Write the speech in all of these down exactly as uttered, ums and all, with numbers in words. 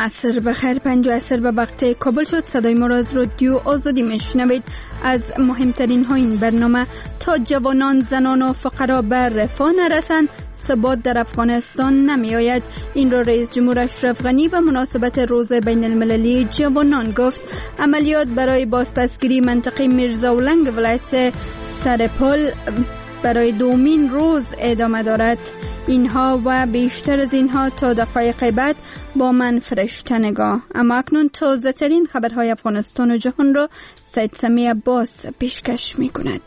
عصر بخیر. پنج عصر به وقت کابل شد. صدای ما را از رادیو آزادی میشنوید. از مهمترین ها این برنامه: تا جوانان، زنان و فقرا به رفاه نرسند، ثبات در افغانستان نمی آید. این را رئیس جمهور اشرف غنی به مناسبت روز بین المللی جوانان گفت. عملیات برای بازدستگیری منطقه میرزاولنگ ولایت سرپل برای دومین روز ادامه دارد. اینها و بیشتر از اینها تا دقایق بعد با من فرشته نگاه. اما اکنون تازه ترین خبرهای افغانستان و جهان را سید سمی عباس پیشکش می کند.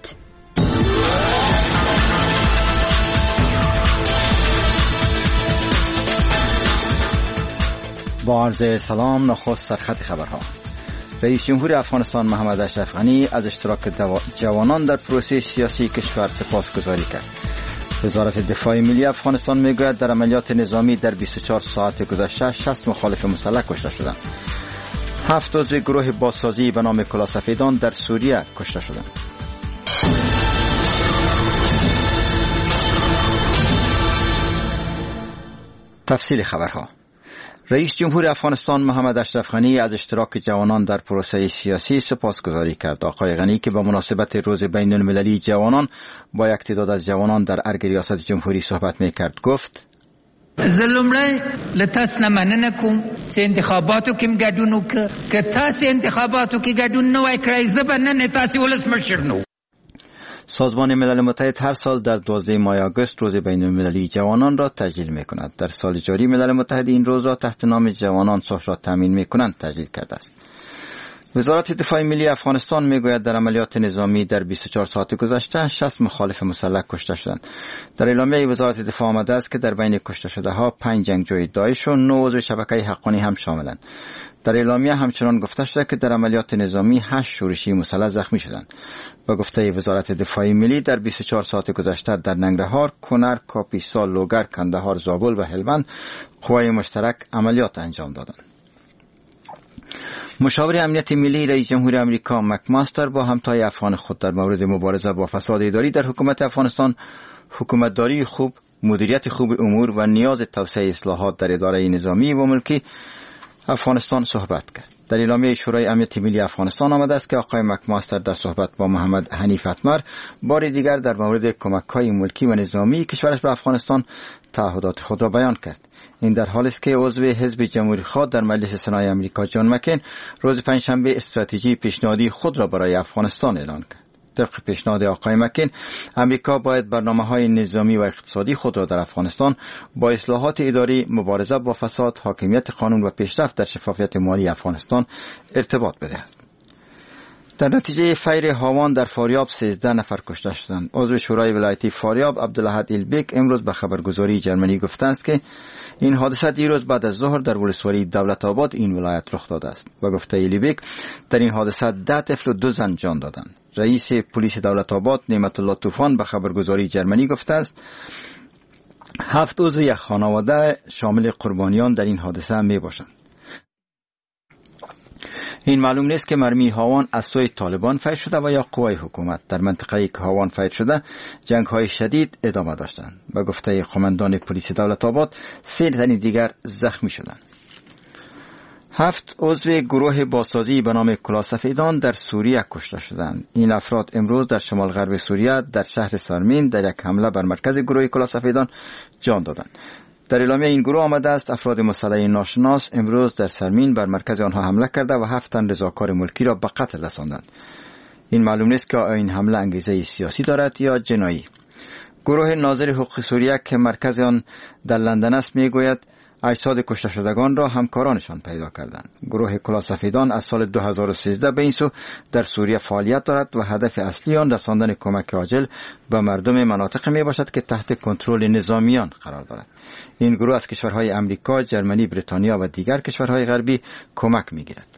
با عرض سلام، نخست سرخط خبرها. رئیس جمهور افغانستان محمد اشرف غنی از اشتراک جوانان در پروسه سیاسی کشور سپاسگزاری کرد. وزارت دفاع ملی افغانستان میگوید در عملیات نظامی در بیست و چهار ساعت گذشته شصت مخالف مسلح کشته شدند. هفت عضو گروه بازسازی به نام کلاسفیدان در سوریه کشته شدند. تفصیل خبرها. رئیس جمهور افغانستان محمد اشرف غنی از اشتراک جوانان در پروسه سیاسی سپاسگزاری کرد. آقای غنی که به مناسبت روز بین المللی جوانان با یک تعداد از جوانان در ارگ ریاست جمهوری صحبت میکرد گفت: زلملای لتاس نمانه کوم چې انتخاباتو کې ګډون وکړه که تاسو انتخاباتو کې ګډون نه وای کړی زبنه تاسو ولسمشر نو. سازمان ملل متحد هر سال در دوازده ماه آگوست روز بین المللی جوانان را تجلیل می کند. در سال جاری ملل متحد این روز را تحت نام جوانان صلح را تامین می کنند تجلیل کرده است. وزارت دفاع ملی افغانستان می گوید در عملیات نظامی در بیست و چهار ساعت گذشته شصت مخالف مسلح کشته شدند. در اعلامیه وزارت دفاع آمده است که در بین کشته شده ها پنج جنگجوی داعش و نه عضو شبکه حقانی هم شاملند. در اعلامیه همچنان گفته شده که در عملیات نظامی هشت شورشی مسلح زخمی شدند. با گفته وزارت دفاع ملی در بیست و چهار ساعت گذشته در ننگرهار، کنر، کاپیسا، لوگر، کندهار، زابل و هلمند قوای مشترک عملیات انجام دادند. مشاور امنیت ملی رئیس جمهور امریکا مکماستر با همتای افغان خود در مورد مبارزه با فساد اداری در حکومت افغانستان، حکومتداری خوب، مدیریت خوب امور و نیاز توسعه اصلاحات در اداره نظامی و ملکی افغانستان صحبت کرد. در اعلامیه شورای امنیت ملی افغانستان آمده است که آقای مکماستر در صحبت با محمد حنیف اتمر بار دیگر در مورد کمک‌های ملکی و نظامی کشورش به افغانستان تعهدات خود را بیان کرد. این در حالی است که عضو حزب جمهوری خواه در مجلس سنای امریکا جان مکین روز پنجشنبه استراتژی پیشنهادی خود را برای افغانستان اعلان کرد. طبق پیشنهاد آقای مکین، امریکا باید برنامه‌های نظامی و اقتصادی خود را در افغانستان با اصلاحات اداری، مبارزه با فساد، حاکمیت قانون و پیشرفت در شفافیت مالی افغانستان ارتباط بدهد. در نتیجه فیر هاوان در فاریاب سیزده نفر کشته شدند. عضو شورای ولایتی فاریاب عبدالاحد ایلبیک امروز به خبرگزاری جرمنی گفته است که این حادثه دیروز بعد از ظهر در ولسوالی دولت آباد این ولایت رخ داده است. با گفته ایلبیک در این حادثه ده طفل و دو زن جان دادند. رئیس پلیس دولت آباد نعمت الله طوفان به خبرگزاری جرمنی گفته است هفت عضو یک خانواده شامل قربانیان در این حادثه می باشند. این معلوم نیست که مرمی هاوان از سوی طالبان فیر شده و یا قوای حکومت. در منطقه‌ای که هاوان فیر شده جنگ‌های شدید ادامه داشتند. به گفته قماندان پلیس دولت آباد سه تن دیگر زخمی شدند. هفت عضو گروه بازسازی به نام کلاسفیدان در سوریه کشته شدند. این افراد امروز در شمال غرب سوریه در شهر سارمین در یک حمله بر مرکز گروه کلاسفیدان جان دادند. در اعلامیه این گروه آمده است افراد مسلح ناشناس امروز در سرمین بر مرکز آنها حمله کرده و هفت تن رضاکار ملکی را به قتل رساندند. این معلوم نیست که این حمله انگیزه سیاسی دارد یا جنایی. گروه ناظر حقوق سوریه که مرکز آن در لندن است میگوید اجساد کشته شدگان را همکارانشان پیدا کردند. گروه کلاسفیدان از سال دو هزار و سیزده به این سو در سوریه فعالیت دارد و هدف اصلی آن رساندن کمک عاجل به مردم مناطق می باشد که تحت کنترل نظامیان قرار دارد. این گروه از کشورهای امریکا، جرمنی، بریتانیا و دیگر کشورهای غربی کمک می گیرد.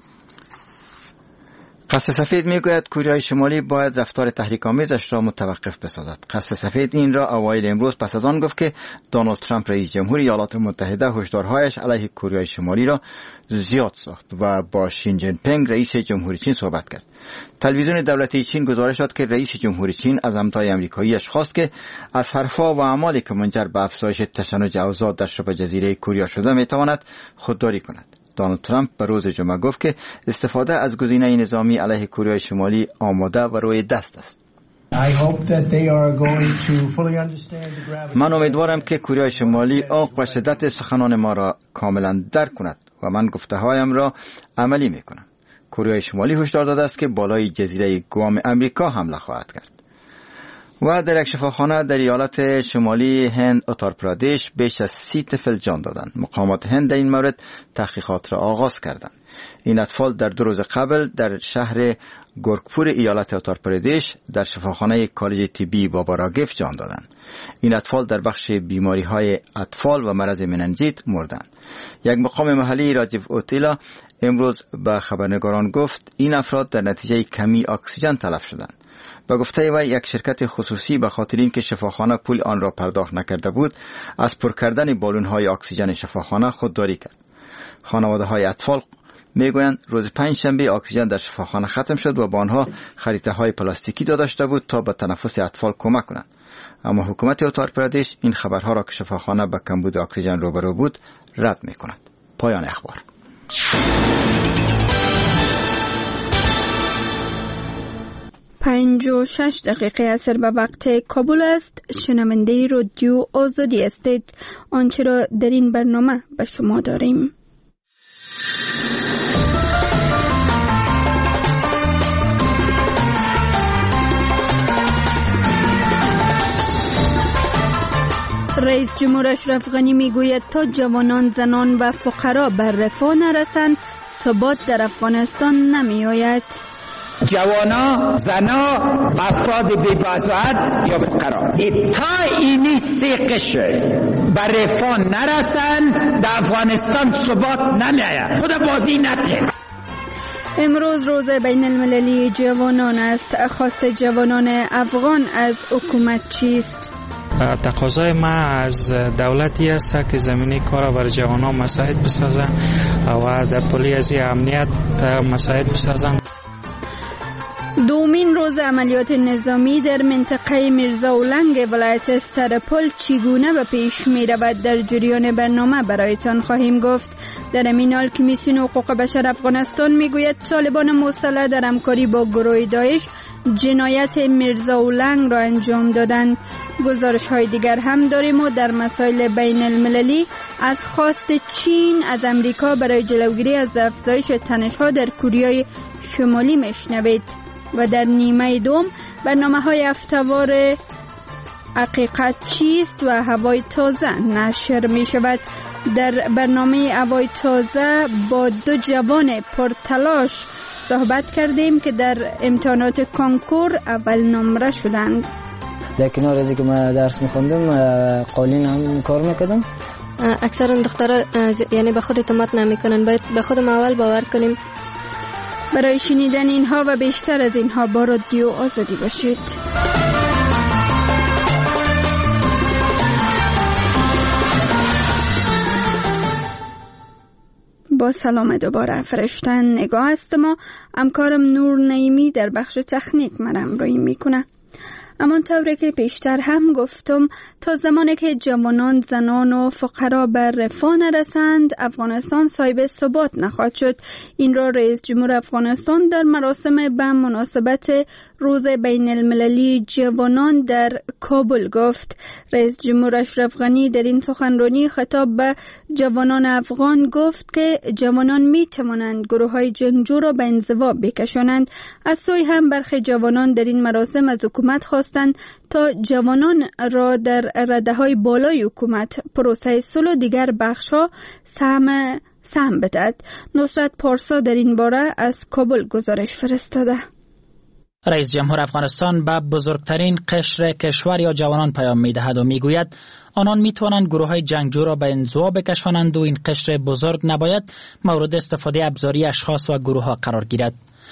قصر سفید میگوید کوریای شمالی باید رفتار تحریک‌آمیزش را متوقف بسازد. قصر سفید این را اوایل امروز پس از آن گفت که دونالد ترامپ رئیس جمهور ایالات متحده هشدارهایش علیه کوریای شمالی را زیاد ساخت و با شین جین پینگ رئیس جمهوری چین صحبت کرد. تلویزیون دولتی چین گزارش داد که رئیس جمهور چین از همتای امریکاییش خواست که از حرفها و اعمالی که منجر به افزایش تشنج اوضاع در شبه جزیره کوریا شده میتواند خودداری کند. دونالد ترامپ به روز جمعه گفت که استفاده از گزینه نظامی علیه کره شمالی آماده و روی دست است. من امیدوارم که کره شمالی عمق و شدت سخنان ما را کاملا درک کند و من گفته هایم را عملی میکنم. کره شمالی هشدار داده است که بالای جزیره گوام امریکا حمله خواهد کرد. و در یک شفاخانه در ایالت شمالی هند اتار پرادیش بیش از سی طفل جان دادند. مقامات هند در این مورد تحقیقات را آغاز کردند. این اطفال در دو روز قبل در شهر گورکپور ایالت اتار پردیش در شفاخانه کالج طبی بابا راگیف جان دادند. این اطفال در بخش بیماری های اطفال و مرض مننجیت مردند. یک مقام محلی راجیو اوتیلا امروز به خبرنگاران گفت این افراد در نتیجه کمی اکسیژن تلف شدند. به گفته وی یک شرکت خصوصی به خاطر اینکه شفاخانه پول آن را پرداخت نکرده بود از پر کردن بالون های اکسیژن شفاخانه خودداری کرد. خانواده های اطفال میگویند روز پنج شنبه اکسیژن در شفاخانه ختم شد و با آنها خریطه های پلاستیکی داده شده بود تا به تنفس اطفال کمک کنند. اما حکومت اتار پردیش این خبرها را که شفاخانه به کمبود اکسیژن روبرو بود رد میکند. پایان اخبار. پنج و شش دقیقه اثر به وقت کابل است. شنونده رادیو آزادی استید. آنچه را در این برنامه به شما داریم. رئیس جمهور اشرف غنی میگوید تا جوانان، زنان و فقرا به رفاه نرسند ثبات در افغانستان نمی آید. جوانا، زنا، افراد بی‌بضاعت یا فقرا تا اینی سه قشر به رفاه نرسن در افغانستان ثبات نمی آید. خدا بازی نده. امروز روز بین المللی جوانان است. خواست جوانان افغان از حکومت چیست؟ تقاضای ما از دولتی است که زمینه کار بر جوانان مساعد بسازن و در پلیس امنیت مساعد بسازن. دومین روز عملیات نظامی در منطقه میرزاولنگ ولایت سرپل چگونه به پیش می رود در جریان برنامه برایتان خواهیم گفت. در این حال کمیسیون حقوق بشر افغانستان میگوید طالبان مسلح در همکاری با گروه داعش جنایت میرزاولنگ را انجام دادند. گزارش های دیگر هم داریم و در مسائل بین المللی از خواست چین از امریکا برای جلوگیری از افزایش تنش ها در کره شمالی میشنوید. و در نیمه دوم برنامه های هفته‌وار حقیقت چیست و هوای تازه نشر می شود. در برنامه هوای تازه با دو جوان پرتلاش صحبت کردیم که در امتحانات کنکور اول نمره شدند. در کنار از که ما درس می‌خوندم قالین هم کار می‌کردم. اکثرا دخترها یعنی به خود اعتماد نمی‌کنن، باید به خودم اول باور کنیم. برای شنیدن اینها و بیشتر از اینها با رادیو آزادی باشید. با سلام دوباره فرشتن نگاه است. ما همکارم نور نعیمی در بخش تکنیک من همراهی میکنه. اما طوری که پیشتر هم گفتم تا زمانی که جوانان، زنان و فقرا به رفاه نرسند افغانستان صاحب ثبات نخواهد شد. این را رئیس جمهور افغانستان در مراسم به مناسبت روز بین المللی جوانان در کابل گفت. رئیس جمهور اشرف غنی در این سخنرانی خطاب به جوانان افغان گفت که جوانان می توانند گروه های جنگجو را به انزوا بکشانند. از سوی هم برخی جوانان در این مراسم از حکومت خواستند تا جوانان را در رده‌های بالای حکومت، پروسه صلح و دیگر بخش‌ها سهم سهم بدهد. نصرت پارسا در این باره از کابل گزارش فرستاده. رئیس جمهور افغانستان به بزرگترین قشر کشور یا جوانان پیام می‌دهد و می‌گوید آنان می‌توانند گروه‌های جنگجو را به انزوا بکشانند و این قشر بزرگ نباید مورد استفاده ابزاری اشخاص و گروه‌ها قرار گیرد.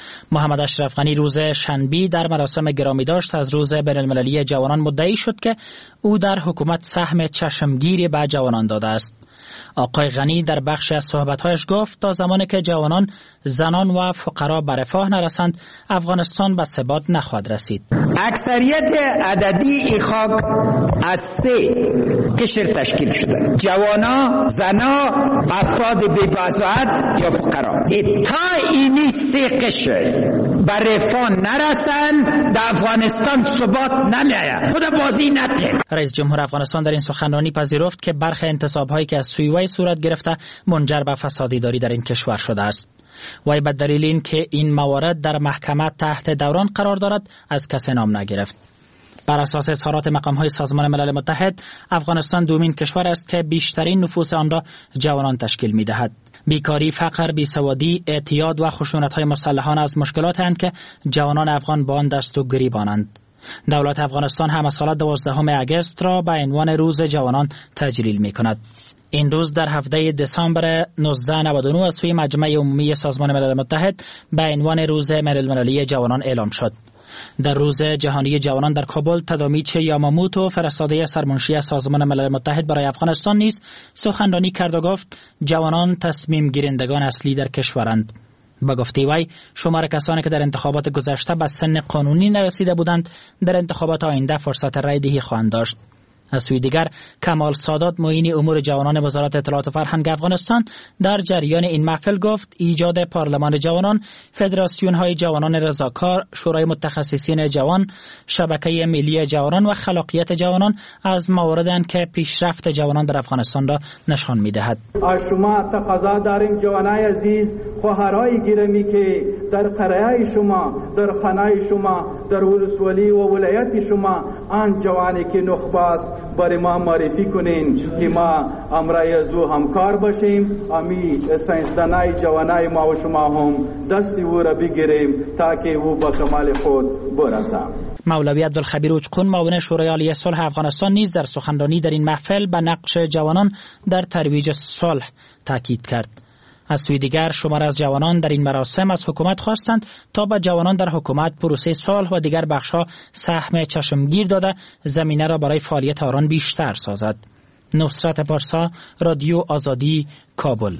محمد اشرف غنی روز شنبه در مراسم گرامی داشت از روز بین‌المللی جوانان مدعی شد که او در حکومت سهم چشمگیری به جوانان داده است. آقای غنی در بخش از صحبت‌هایش گفت تا زمانی که جوانان، زنان و فقرا به رفاه نرسند، افغانستان به ثبات نخواهد رسید. اکثریت عددی ای خاک از سه قشر تشکیل شده: جوانا، زنا، افراد بی‌بضاعت یا فقرا. تا اینی سه قشر به رفاه نرسند، در افغانستان ثبات نمیآید. خدا بازی نده. رئیس جمهور افغانستان در این سخنرانی پذیرفت که برخی انتصاب‌هایی که از سوی وی صورت گرفته منجر به فساد اداری در این کشور شده است. وی به دلیل این که این موارد در محکمه تحت دوران قرار دارد از کسی نام نگرفت. بر اساس اظهارات مقام‌های سازمان ملل متحد، افغانستان دومین کشور است که بیشترین نفوس آن را جوانان تشکیل می‌دهد. بیکاری، فقر، بیسوادی، اعتیاد و خشونت‌های مسلحانه از مشکلات اند که جوانان افغان با آن دست و گریبانند. دولت افغانستان هم سال دوازدهم اگست را به عنوان روز جوانان تجلیل می‌کند. این روز در هفده دسامبر نوزده نود و نه از سوی مجمع عمومی سازمان ملل متحد به عنوان روز بین‌المللی جوانان اعلام شد. در روز جهانی جوانان در کابل، تادامیچی یاماموتو، فرستاده سرمنشی سازمان ملل متحد برای افغانستان نیز سخنرانی کرد و گفت جوانان تصمیم گیرندگان اصلی در کشورند. با گفته وی، شمار کسانی که در انتخابات گذشته به سن قانونی نرسیده بودند در انتخابات آینده فرصت رای دهی خواهند داشت. از سوی دیگر، کمال سادات، معین امور جوانان وزارت اطلاعات و فرهنگ افغانستان، در جریان این محفل گفت ایجاد پارلمان جوانان، فدراسیون های جوانان رضاکار، شورای متخصصین جوان، شبکه ملی جوانان و خلاقیت جوانان از مواردند که پیشرفت جوانان در افغانستان را نشان می‌دهد. از شما تقاضا داریم جوانای عزیز، خواهرای گرامی که در قریه شما، در خانه شما، در ولسوالی و ولایت شما آن جوانی که نخباست برای ما معرفی کنین که ما امرای از او همکار باشیم، امی ساینسدانای جوانای ما و شما هم دستی او را بگیریم تا که او با کمال خود برسه. مولوی عبدالخبیر اوچقون، معاون شورای عالی صلح افغانستان، نیز در سخنرانی در این محفل به نقش جوانان در ترویج صلح تاکید کرد. از سوی دیگر، شمار از جوانان در این مراسم از حکومت خواستند تا به جوانان در حکومت، پروسه صلح و دیگر بخش‌ها سهم چشمگیر داده زمینه را برای فعالیت آنان بیشتر سازد. نصرت پارسا، رادیو آزادی، کابل.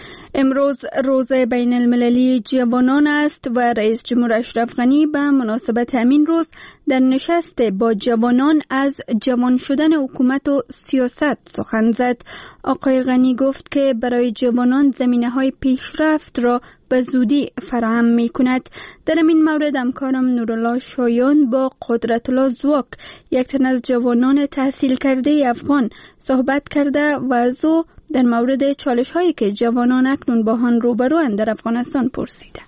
امروز روز بین المللی جوانان است و رئیس جمهور اشرف غنی به مناسبت همین روز در نشست با جوانان از جوان شدن حکومت و سیاست سخن زد. آقای غنی گفت که برای جوانان زمینه‌های پیشرفت را به زودی فراهم می‌کند. در این مورد همکارم نورالله شایان با قدرت الله زواک، یک تن از جوانان تحصیل کرده افغان، صحبت کرده و از او در مورد چالش‌هایی که جوانان اکنون با آن روبروند در افغانستان پرسیده.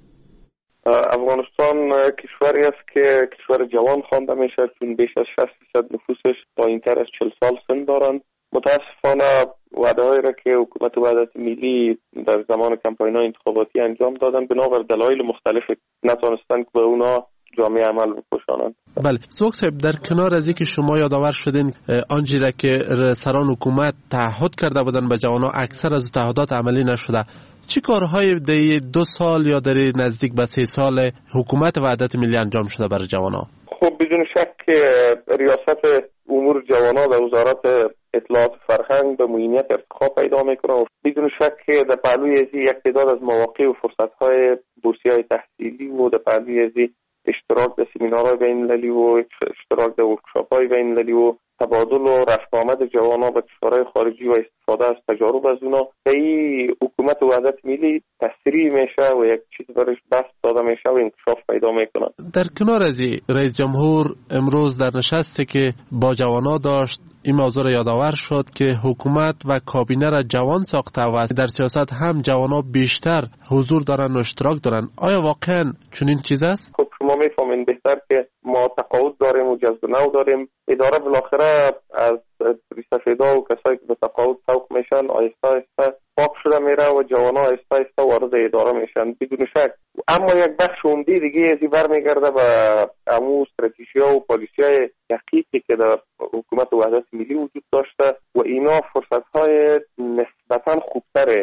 افغانستان کشوری است که کشور جوان خوانده میشه، چون بیش از شصت درصد نفوسش پایین‌تر از چهل سال سن دارند. متاسفانه وعده‌هایی را که حکومت وحدت ملی در زمان کمپاین‌های انتخاباتی انجام دادن بنابر دلایل مختلف نتونستن که به اونا جامعه عمل بپوشانند. بله، سوک صاحب، در کنار از اینکه شما یادآور شدین آنچه را که سران حکومت تعهد کرده بودن به جوانان، اکثر از تعهدات عملی نشده، چی کارهای در دو سال یا در نزدیک به سه سال حکومت وحدت ملی انجام شده برای جوانان؟ خب بدون شک که ریاست امور جوانان در وزارت اطلاعات فرهنگ به معینیت ارتقا پیدا میکنه و بدون شک که در پهلوی ازی یک تعداد از مواقع و فرصت‌های بورسیه‌های تحصیلی و در پهلوی ازی اشتراک در سمینارهای بین‌المللی و اشتراک در ورکشاپ‌های بین‌المللی و تبادل و رفت آمد جوانان به کشورهای خارجی و استفاده از تجارب از اونا به این حکومت وحدت ملی تسریع میشه و یک چیز برش بست داده میشه و انکشاف پیدا میکنه. در کنار از رئیس جمهور امروز در نشستی که با جوانان داشت این موضوع را یادآور شد که حکومت و کابینه را جوان ساخته و در سیاست هم جوانان بیشتر حضور دارن و اشتراک دارن. آیا واقعا چنین چیز است؟ خب شما میفهمین بهتر که ما تقاعد داریم و جذب نو داریم. اداره بالاخره از ریسفیدا و کسایی که به تقاعد سوق میشن آهسته آهسته پاک شده میره و جوانان آهسته آهسته وارد اداره میشن بدون شک. اما یک بخش عمده دیگه ازی برمیگرده به امو استراتژی‌ها و پالیسی‌های دقیقی که در حکومت وحدت ملی وجود داشته و اینا فرصت‌های نسبتاً خوبتره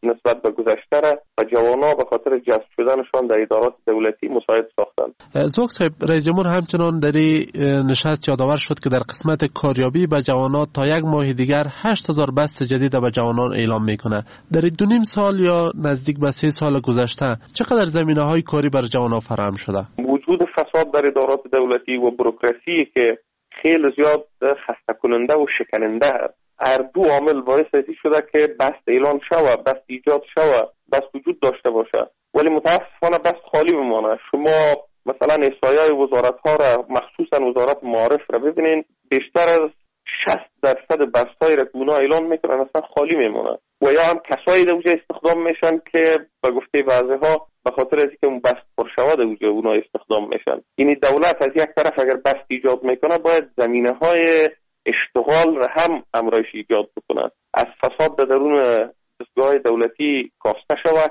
نسبت به گذشته را و جوانا به خاطر جذب شدنشان در ادارات دولتی مساعد ساختند. زوک صاحب، رئیس جمهور همچنان در نشست یادآور شد که در قسمت کاریابی به جوانان تا یک ماه دیگر هشت هزار بست جدید به جوانان اعلام میکنه. در دو نیم سال یا نزدیک به سه سال گذشته چقدر زمینه‌های کاری بر جوانان فراهم شده؟ وجود فساد در ادارات دولتی و بوروکراسی که خیلی زیاد خسته کننده و شکننده هر دو عامل باعث شده که بست اعلان شود، بست ایجاد شود، بست وجود داشته باشه، ولی متاسفانه بست خالی بمانه. شما مثلا احصایه‌های وزارت‌ها را، مخصوصا وزارت معارف را ببینین، بیشتر از شصت درصد بست‌های را که اونا اعلان میکنن اصلا خالی میمونه و یا هم کسایی در اونجا استخدام میشن که به گفته بعضی‌ها به خاطر از اینکه اون بست پر شود اونجا اونا استخدام میشن. یعنی دولت از یک طرف اگر بست ایجاد میکنه باید زمینه‌های اشتغال را هم امرایش ایجاد بکنه، از فساد در درون دستگاه دولتی کاسته شود.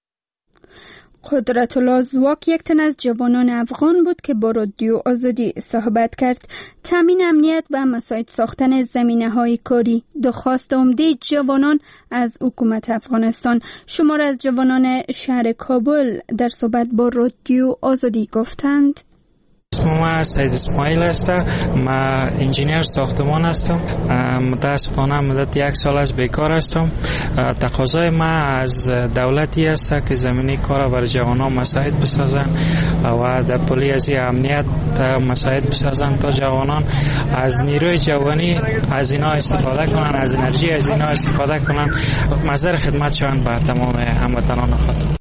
قدرت الله زواک یک تن از جوانان افغان بود که با رادیو آزادی صحبت کرد. تامین امنیت و مساعد ساختن زمینه‌های کاری درخواست عمده جوانان از حکومت افغانستان. شمار از جوانان شهر کابل در صحبت با رادیو آزادی گفتند: اسم ما سید اسماعیل است. ما انجینیر ساختمان هستم. متاسفانه مدت یک سال از بیکار هستم. تقاضای ما از دولتی است که زمینه کار بر جوانان مساعد بسازن و در پلی از امنیت مساعد بسازن تا جوانان از نیروی جوانی از اینا استفاده کنن، از انرژی از اینا استفاده کنن، مصدر خدمت شوند بر تمام هموطنان خود.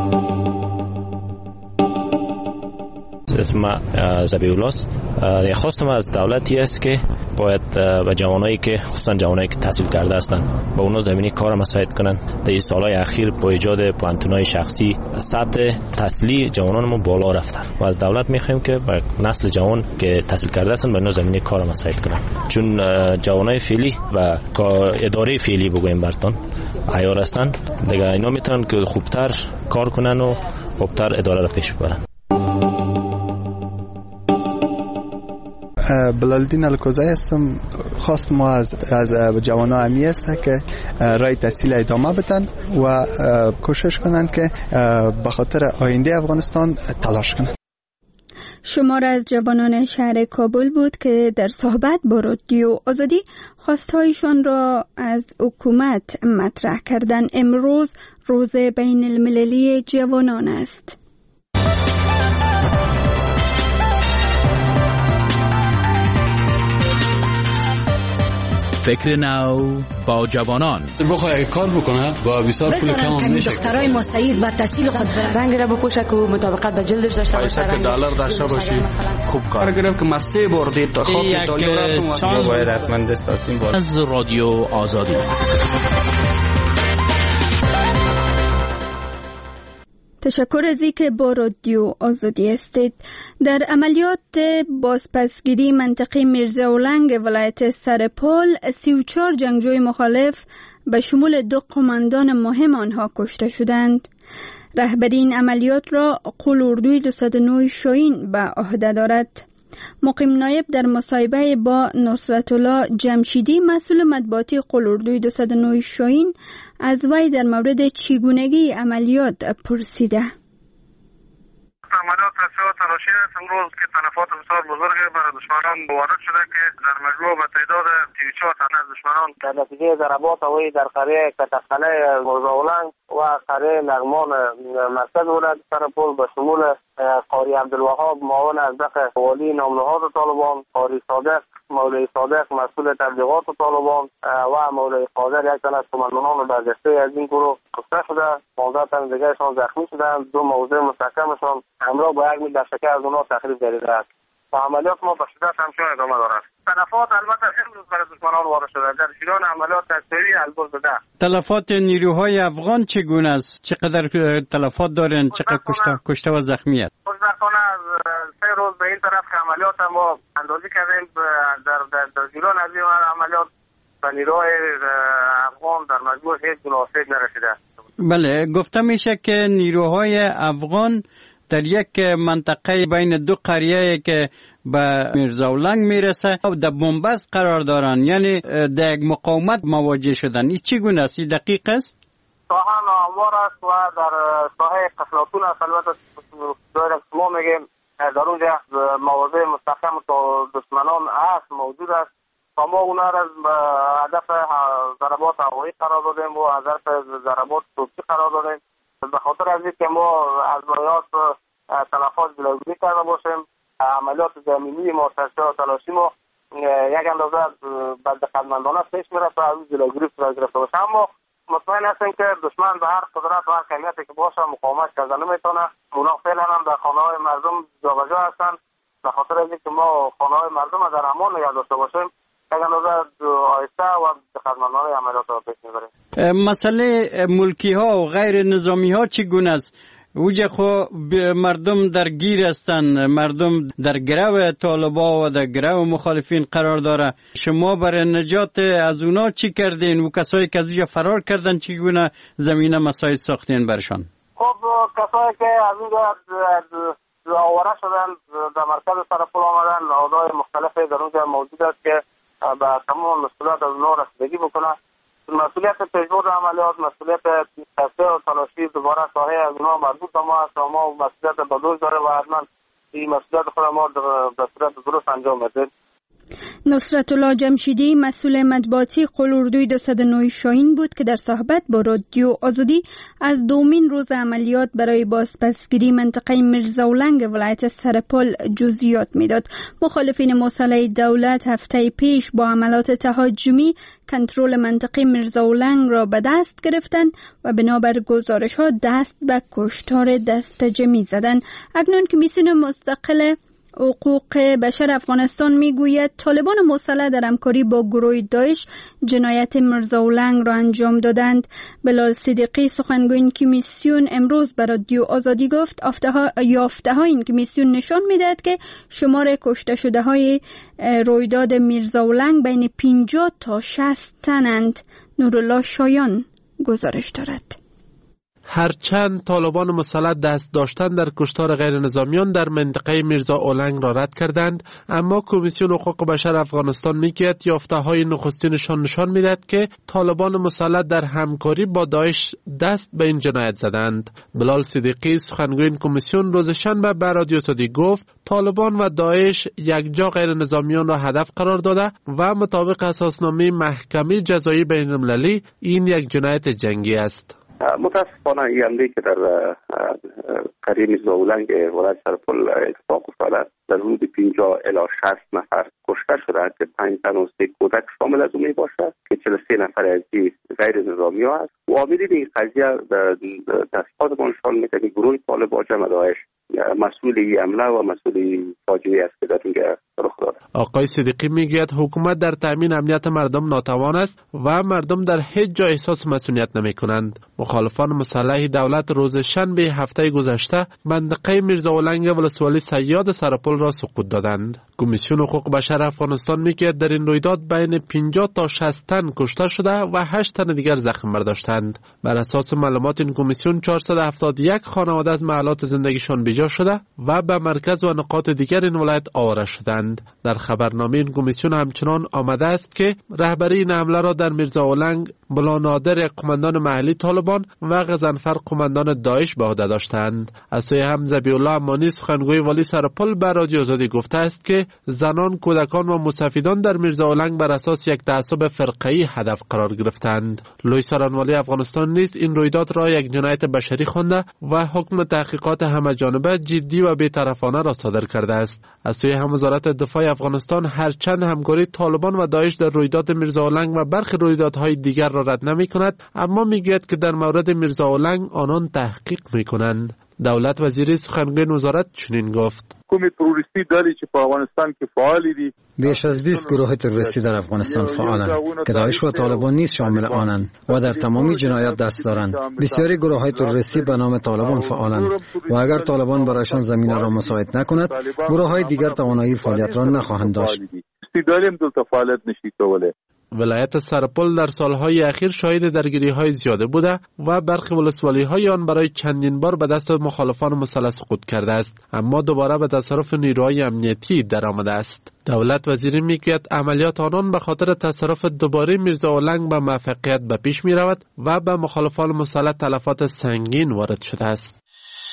اسم زبیولاست. خواستم از دولتی است که باید به جوانایی که خصوصا جوانایی که تحصیل کرده هستند با اونا زمینی کار مساعد کنن. در این سالهای اخیر با ایجاد پوانتونای شخصی سطح تحصیلی جوانانمون بالا رفته و از دولت میخوایم که به نسل جوان که تحصیل کرده هستند به اونا زمینی کار مساعد کنن، چون جوانای فعلی و اداره فعلی بگویم برتون عیار هستند دیگه، اینا میتونن که خوبتر کار کنن و خوبتر اداره را پیش ببرن. بلالدین الکوزی هستم. خواست ما از از جوانان امی است که رای تحصیل ادامه بدن و کوشش کنند که به خاطر آینده افغانستان تلاش کنند. شمار از جوانان شهر کابل بود که در صحبت با رادیو آزادی خواستهایشان را از حکومت مطرح کردند. امروز روز بین المللی جوانان است. فکر نو با جوانان. بخواه کار بکنه با بسیار پول کم هم میشه. دخترای ما سعید با تحصیل خود برن. رنگ را بپوشه که مطابقت با جلدش داشته باشه. پیسه که دلار داشته باشی خوب کار گرفت که مسته بردید تا خواب دلار باید حتما دستاسیم بود. از رادیو آزادی. تشکر از اینکه با رادیو آزادی هستید. در عملیات بازپسگیری منطقه میرزاولنگ ولایت سرپال سی و چهار جنگجوی مخالف به شمول دو قماندان مهم آنها کشته شدند. رهبری این عملیات را قول اردوی دویست و نه شاهین به عهده دارد. مقیم نایب در مصاحبه با نصرت الله جمشیدی مسئول مطبوعاتی قول اردوی دویست و نه شاهین از وی در مورد چگونگی عملیات پرسیده. عملیات بسیار تلاشی است. امروز که تلفات بسیار بزرگی برای دشمنان وارد شده که در مجموع به تعداد سی و چهار تن از دشمنان در نتیجه ضربات هوایی در قریه کتقله مرزاولنگ و قریه لغمان مرکز ولایت سرپل به شمول قاری عبدالوهاب معاون ازدق والی نامنهاد طالبان، قاری صادق مولوی صادق مسئول تبلیغات طالبان و مولوی قادر یک تن از قماندانان برجسته از این گروه کشته شده. پانزده تن دیگرشان زخمی شدند. دو موضع مستحکمشان همراه با یک میل دستکه از اونها تخریب گردیده است و عملیات ما به شدت همچنان ادامه دارد. تلفات البته امروز برای دشمنان وارد شده. در جریان عملیات تکفیری البرز ده. تلفات نیروهای افغان چگونه است؟ چقدر تلفات دارن؟ چقدر کشته کشته و زخمی است؟ خوشبختانه از سه روز به این طرف که عملیات ما اندازی کردیم در در در جریان از این عملیات به نیروهای افغان در مجموع هیچ گونه آسیب نرسیده. بله، گفته میشه که نیروهای افغان در یک منطقه بین دو قریه که به میرزاولنگ میرسه در بنبست قرار دارن، یعنی در یک مقاومت مواجه شدن. این چگونه است؟ دقیق است؟ ساحه ناهموار است و در ساحه قفلاتون است. البته دایر که ما میگیم در اونجا مواضع مستحکم تا دشمنان هست موجود است و ما اونا را هدف ضربات هوایی قرار دادیم و هدف ضربات توپی قرار دادیم به خاطر از اینکه ما از ضایعات تلفات جلوگیری کرده باشیم. عملیات زمینی ما تشکیل تلاشی ما یک اندازه به دقتمندانه پیش میره تا از جلوگیری صورت گرفته باشه. اما مطمئن هستیم که دشمن به هر قدرت و هر کمیتی که باشه مقاومت کردن نمیتونه. اونا فعلا هم در خانه های مردم جابجا هستند به خاطر اینکه ما خانه های مردم در امان نگه داشته باشیم یک اندازه آهسته و دقتمندانه عملیات را پیش میبریم. مسئله ملکی ها و غیر نظامی ها چگونه است؟ اوجه خو مردم در گیر هستند، مردم در گرو طالبا و در گرو مخالفین قرار داره. شما برای نجات از اونا چی کردین و کسایی که از اوجه فرار کردن چگونه زمینه مساعد ساختین برشان؟ خب کسایی که از اونجا آواره شدن در مرکز سرپل آمدن نهادهای مختلفی در اونجا موجود است که به تمام مسئولیت از اونا رسیدگی بکنه. مسئولیت پیشبرد عملیات، مسئولیت تصفیه و تلاشی دوباره ساحه از اونها مربوط به ما است و ما مسئولیت به دوش داره و حتما این مسئولیت خود ما به صورت درست انجام میدیم. نصرت الله جمشیدی مسئول مطبوعاتی قلوردوی دویست و نه شاهین بود که در صحبت با رادیو آزادی از دومین روز عملیات برای بازپسگیری منطقه میرزاولنگ ولایت سرپل جزئیات میداد. مخالفین مسلح دولت هفته پیش با عملیات تهاجمی کنترل منطقه میرزاولنگ را به دست گرفتند و بنابر گزارش ها دست به کشتار دست جمعی زدند. اکنون کمیسیون مستقل حقوق بشر افغانستان میگوید طالبان مسلح در همکاری با گروه داعش جنایت میرزاولنگ را انجام دادند. بلال صدیقی سخنگوی این کمیسیون امروز به رادیو آزادی گفت یافته های این کمیسیون نشان میدهد که شمار کشته شده های رویداد میرزاولنگ بین پنجاه تا شصت تنند. نورالله شایان گزارش دارد. هرچند طالبان مسلح دست داشتن در کشتار غیر نظامیان در منطقه میرزاولنگ را رد کردند، اما کمیسیون حقوق بشر افغانستان میگوید یافته‌های نخستینشان نشان میدهد که طالبان مسلح در همکاری با داعش دست به این جنایت زدند. بلال صدیقی سخنگوی این کمیسیون روز شنبه به رادیو آزادی گفت طالبان و داعش یکجا غیر نظامیان را هدف قرار داده و مطابق اساسنامه محکمه جزایی بین‌المللی این یک جنایت جنگی است. متاسفانه این حمله که در قریه میرزاولنگ ولایت سرپل اتفاق افتاده در حدود پنجاه الی شصت نفر کشته شدند که پنج تن و سه کودک شامل از اون می باشد که چهل و سه نفر از این غیر نظامی ها است و عاملین این قضیه تحقیقات ما نشان میده که گروه طالبان جمع داعش مسئول این حمله و مسئول این فاجعه است که در اینجا رخ داده. آقای صدیقی میگوید حکومت در تامین امنیت مردم ناتوان است و مردم در هیچ جا احساس مسئولیت نمی کنند. مخالفان مسلح دولت روز شنبه هفته گذشته منطقه میرزاولنگ ولسوالی صیاد سرپل را سقوط دادند. کمیسیون حقوق بشر افغانستان میگوید در این رویداد بین پنجاه تا شصت تن کشته شده و هشت تن دیگر زخم برداشتند. بر اساس معلومات این کمیسیون چهارصد و هفتاد و یک خانواده از محلات زندگیشان بیجا شده و به مرکز و نقاط دیگر این ولایت آواره شدند. در خبرنامه این کمیسیون همچنان آمده است که رهبری این حمله را در میرزاولنگ بلا نادر قماندان محلی طالبان و غضنفر قماندان داعش به عهده داشتند. از سوی هم ذبیح الله امانی سخنگوی والی سرپل به رادیو آزادی گفته است که زنان، کودکان و مسافران در میرزاولنگ بر اساس یک تعصب فرقه‌ای هدف قرار گرفتند. لوی سرانوالی افغانستان نیز این رویداد را یک جنایت بشری خوانده و حکم تحقیقات همه‌جانبه جدی و بی‌طرفانه را صادر کرده است. از سوی هم وزارت دفاع افغانستان هرچند همکاری طالبان و داعش در رویداد میرزاولنگ و برخی رویدادهای دیگر را رد نمی‌کند، اما میگوید که در مورد میرزاولنگ آنان تحقیق می‌کنند. دولت وزیر سخنگوی وزارت چنین گفت: کومې تروریستی ډلې چې په افغانستان کې فعال دي بیش از بیست گروه تروریستی در افغانستان فعالند که داعش و طالبان نیز شامل آنند و در تمامی جنایات دست دارند. بسیاری گروه های تروریستی به نام طالبان فعالند و اگر طالبان برایشان زمینه را مساعد نکند، گروه های دیگر توانایی فعالیت را نخواهند داشت. ولایت سرپل در سالهای اخیر شاهد درگیری‌های زیاده بوده و برخی ولسوالی‌های آن برای چندین بار به دست مخالفان مسلح سقوط کرده است، اما دوباره به تصرف نیروهای امنیتی درآمده است. دولت وزیری میگوید عملیات آنان به خاطر تصرف دوباره میرزا اولنگ به موفقیت به پیش می رود و به مخالفان مسلح تلفات سنگین وارد شده است.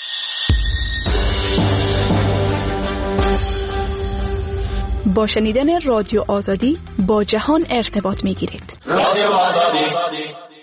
با شنیدن رادیو آزادی با جهان ارتباط می گیرید. رادیو آزادی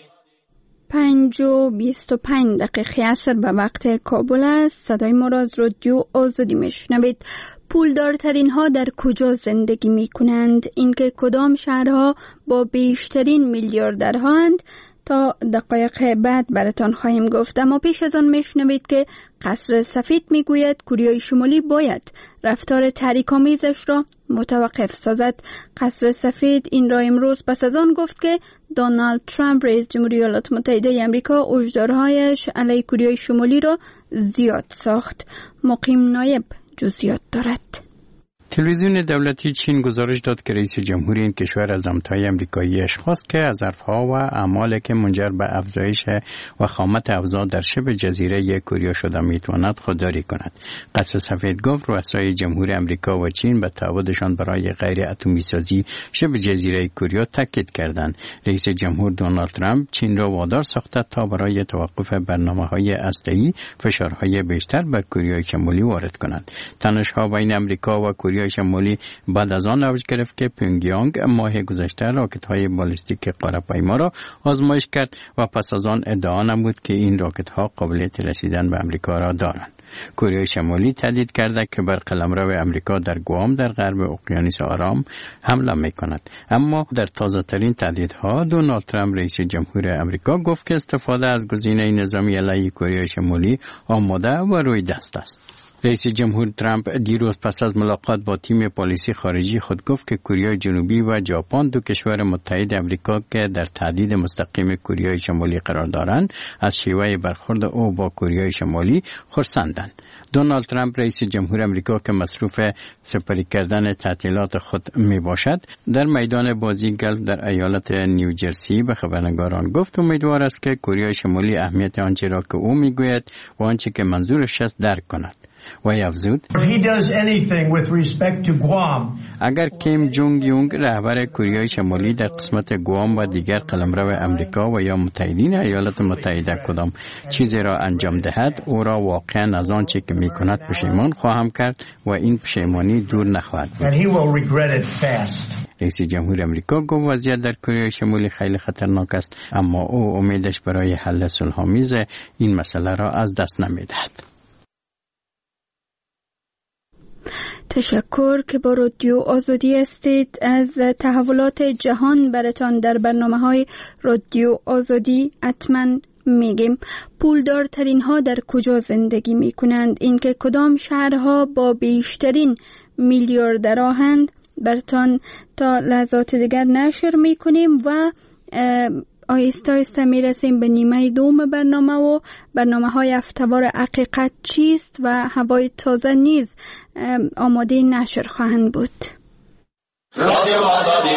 پنج و بیست و پنج دقیقه عصر به وقت کابل است. صدای ما را از رادیو آزادی میشنوید. پولدارترین ها در کجا زندگی می کنند؟ اینکه کدام شهرها با بیشترین میلیاردرهاند تا دقایق بعد براتان خواهیم گفت. اما پیش از آن میشنوید که قصر سفید میگوید کره شمالی باید رفتار تحریک‌آمیزش را متوقف سازد. قصر سفید این را امروز پس از آن گفت که دونالد ترامپ رئیس جمهوری ایالات متحده آمریکا هشدارهایش علیه کره شمالی را زیاد ساخت. مقیم نایب جزئیات دارد. تلویزیون دولتی چین گزارش داد که رئیس جمهور این کشور از همتای امریکاییش خواست که از حرفها و اعمالی که منجر به افزایش وخامت اوضاع در شبه جزیره کره شده میتواند خودداری کند. قصر سفید گفت رؤسای جمهور امریکا و چین به تعهدشان برای غیر اتمی سازی شبه جزیره کره تاکید کردند. رئیس جمهور دونالد ترامپ چین را وادار ساخته تا برای توقف برنامه‌های هسته‌ای فشارهای بیشتر بر کره شمالی وارد کند. تنش‌ها بین امریکا و کره شمالی بعد از آن اوج گرفت که پیونگیانگ ماه گذشته راکت‌های بالستیک قاره‌پیما را آزمایش کرد و پس از آن ادعا نمود که این راکت‌ها قابلیت رسیدن به امریکا را دارند. کره شمالی تهدید کرده که بر قلمرو امریکا در گوام در غرب اقیانوس آرام حمله می‌کند. اما در تازه‌ترین تهدیدها دونالد ترامپ رئیس جمهور امریکا گفت که استفاده از گزینه نظامی علیه کره شمالی آماده و روی دست است. رئیس جمهور ترامپ دیروز پس از ملاقات با تیم پالیسی خارجی خود گفت که کره جنوبی و ژاپن دو کشور متحد امریکا که در تهدید مستقیم کره شمالی قرار دارند از شیوه برخورد او با کره شمالی خرسندند. دونالد ترامپ رئیس جمهور امریکا که مصروف سپری کردن تعطیلات خود می باشد در میدان بازی گلف در ایالت نیوجرسی به خبرنگاران گفت امیدوار است که کره شمالی اهمیت آنچه را که او می گوید و آنچه که منظورش است درک کند. و افزود اگر کیم جونگ یونگ رهبر کره شمالی در قسمت گوام و دیگر قلمرو امریکا و یا متحدین ایالات متحده کدام چیزی را انجام دهد او را واقعا از آنچه که می کند پشیمان خواهم کرد و این پشیمانی دور نخواهد بود. رئیس جمهور امریکا گفت وضعیت در کره شمالی خیلی خطرناک است اما او امیدش برای حل صلح‌آمیز این مسئله را از دست نمی‌دهد. تشکر که با رادیو آزادی هستید. از تحولات جهان براتان در برنامه‌های رادیو آزادی حتما میگیم. پولدارترین ها در کجا زندگی میکنند؟ اینکه کدام شهرها با بیشترین میلیاردرهاند براتان تا لحظات دیگر نشر میکنیم و آیسته آیسته میرسیم به نیمه دوم برنامه و برنامه های هفته‌وار حقیقت چیست و هوای تازه نیز آماده نشر خواهند بود. رادیو آزادی.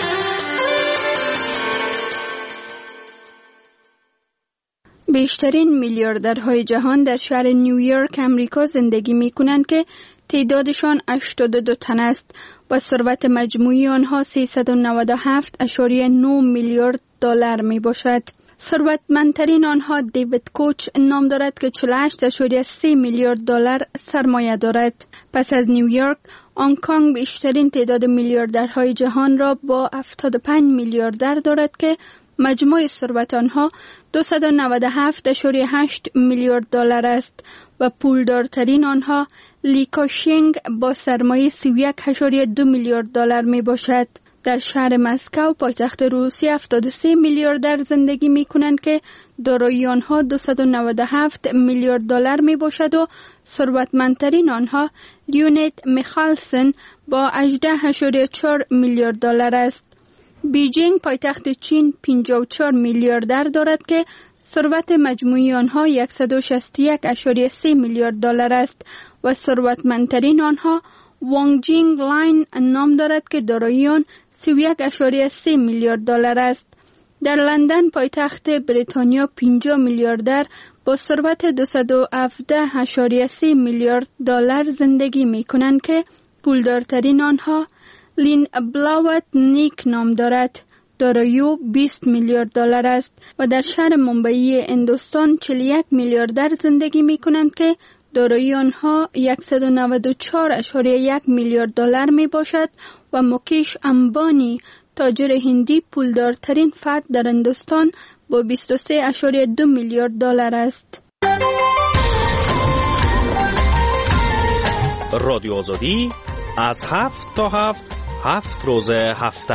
بیشترین میلیاردرهای جهان در شهر نیویورک امریکا زندگی می کنند که تعدادشان هشتاد و دو تن است و ثروت مجموعی آنها سیصد و نود و هفت ممیز نه میلیارد دلار می باشد. ثروتمندترین آنها دیوید کوچ نام دارد که چهل و هشت ممیز سه میلیارد دلار سرمایه دارد. پس از نیویورک، هنگ کنگ بیشترین تعداد میلیاردرهای جهان را با هفتاد و پنج میلیاردر دارد که مجموع ثروت آنها دویست و نود و هفت ممیز هشت میلیارد دلار است و پولدارترین آنها لی کا-شنگ با سرمایه سی و یک ممیز دو میلیارد دلار می باشد. در شهر مسکو پایتخت روسیه هفتاد و سه میلیاردر زندگی می کنند که دارایی آنها دویست و نود و هفت میلیارد دلار می باشد و ثروتمندترین آنها لیونید میخالسن با هجده ممیز چهار میلیارد دلار است. بیجینگ پایتخت چین پنجاه و چهار میلیاردر دارد که ثروت مجموعی آنها صد و شصت و یک ممیز سه میلیارد دلار است و ثروتمندترین آنها وانگجینگ لاین نام دارد که دارایی آن سی و یک ممیز سه میلیارد دلار است. در لندن پایتخت بریتانیا پنجاه میلیاردر با ثروت دویست و هفده ممیز سه میلیارد دلار زندگی می کنند که پولدارترین آنها لین بلاوت نیک نام دارد. دارایی او بیست میلیارد دلار است و در شهر ممبئی هندوستان چهل و یک میلیاردر زندگی می کنند که دارایی آنها صد و نود و چهار ممیز یک میلیارد دلار می باشد و مکیش امبانی تاجر هندی پولدارترین فرد در هندوستان با بیست و سه ممیز دو میلیارد دلار است. رادیو آزادی از هفت تا هفت هفت روز هفته.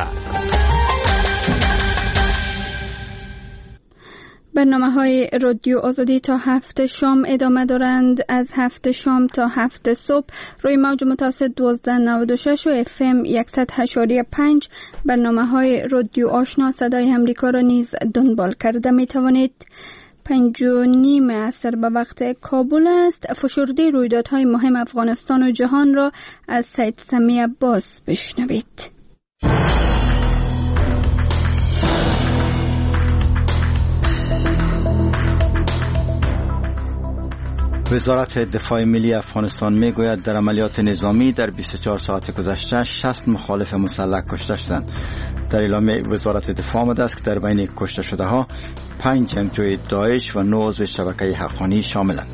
برنامه های رادیو آزادی تا هفت شام ادامه دارند. از هفت شام تا هفت صبح روی موج متوسط دویست و نود و شش و اف ام صد و هشت و پنج برنامه های رادیو آشنا صدای امریکا را نیز دنبال کرده می توانید. پنج و نیم عصر به وقت کابل است. فشرده رویدادهای مهم افغانستان و جهان را از سید سمی عباس بشنوید. وزارت دفاع ملی افغانستان می گوید در عملیات نظامی در بیست و چهار ساعت گذشته شصت مخالف مسلح کشته شدند. در اعلامیه وزارت دفاع آمده است که در بین کشته شده ها پنج جنگجوی داعش و نه عضو شبکه حقانی شاملند.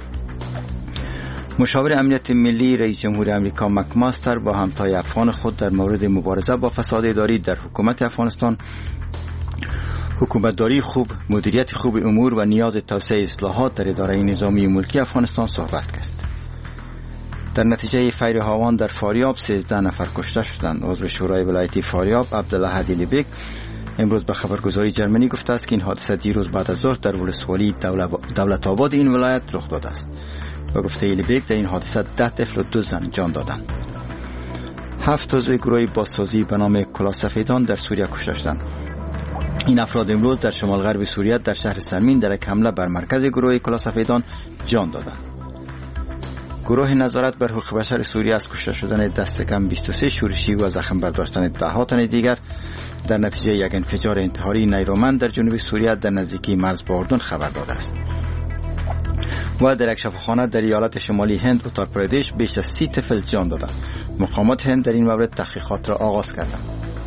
مشاور امنیت ملی رئیس جمهور آمریکا مکماستر با همتای افغان خود در مورد مبارزه با فساد اداری در حکومت افغانستان، حکومتداری خوب، مدیریت خوب امور و نیاز توسعه اصلاحات در اداره نظامی ملکی افغانستان صحبت کرد. در نتیجه فیر هاوان در فاریاب سیزده نفر کشته شدند. عضو شورای ولایتی فاریاب عبدالله هادی بیگ امروز به خبرگزاری جرمنی گفته است که این حادثه دیروز بعد از ظهر در ولسوالی دولت آباد این ولایت رخ داده است و گفته ایلبیک در این حادثه ده طفل و دو زن جان دادند. هفت عضو گروه بازسازی به نام کلاسفیدان در سوریه کشته شدند. این افراد امروز در شمال غرب سوریه در شهر سرمین در یک حمله بر مرکز گروه کلاسفیدان جان دادند. گروه نظارت بر حقوق بشر سوریه از کشته شدن دست کم بیست و سه شورشی و زخم برداشتن ده ها تن دیگر در نتیجه یک انفجار انتحاری نیرومند در جنوب سوریه در نزدیکی مرز با اردن خبر داده است. و در یک شفاخانه در ایالت شمالی هند اتار پردیش بیش از سی طفل جان دادند. مقامات هند در این مورد تحقیقات را آغاز کردند.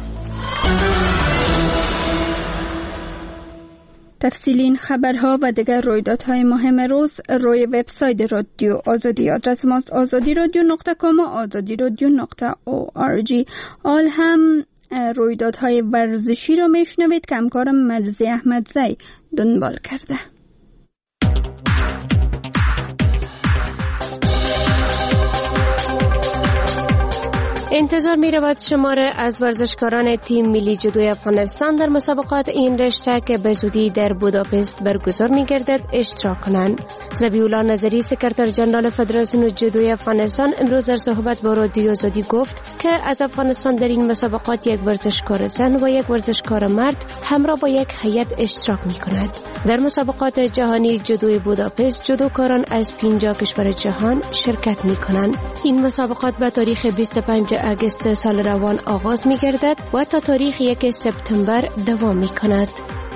تفصیل این خبرها و دیگر رویدادهای مهم روز روی وبسایت رادیو آزادی. آدرس ماست آزادی رادیو نقطه کام و آزادی رادیو نقطه او آر جی. آل هم رویدادهای ورزشی را میشنوید که همکارم مرزی احمدزی دنبال کرده. انتظار می رود شماره از ورزشکاران تیم ملی جودوی افغانستان در مسابقات این رشته که به زودی در بوداپست برگزار می گردد اشتراک کنند. ذبیح‌الله نظری سکرتر جنرال فدراسیون جودوی افغانستان امروز در صحبت با رادیو آزادی گفت که از افغانستان در این مسابقات یک ورزشکار زن و یک ورزشکار مرد همراه با یک هیئت اشتراک می کند. در مسابقات جهانی جودوی بوداپست جودوکاران از پنجاه کشور جهان شرکت می کنند. این مسابقات به تاریخ بیست و پنجم اگست سال روان آغاز می گردد و تا تاریخ یک سپتامبر دوام می کند.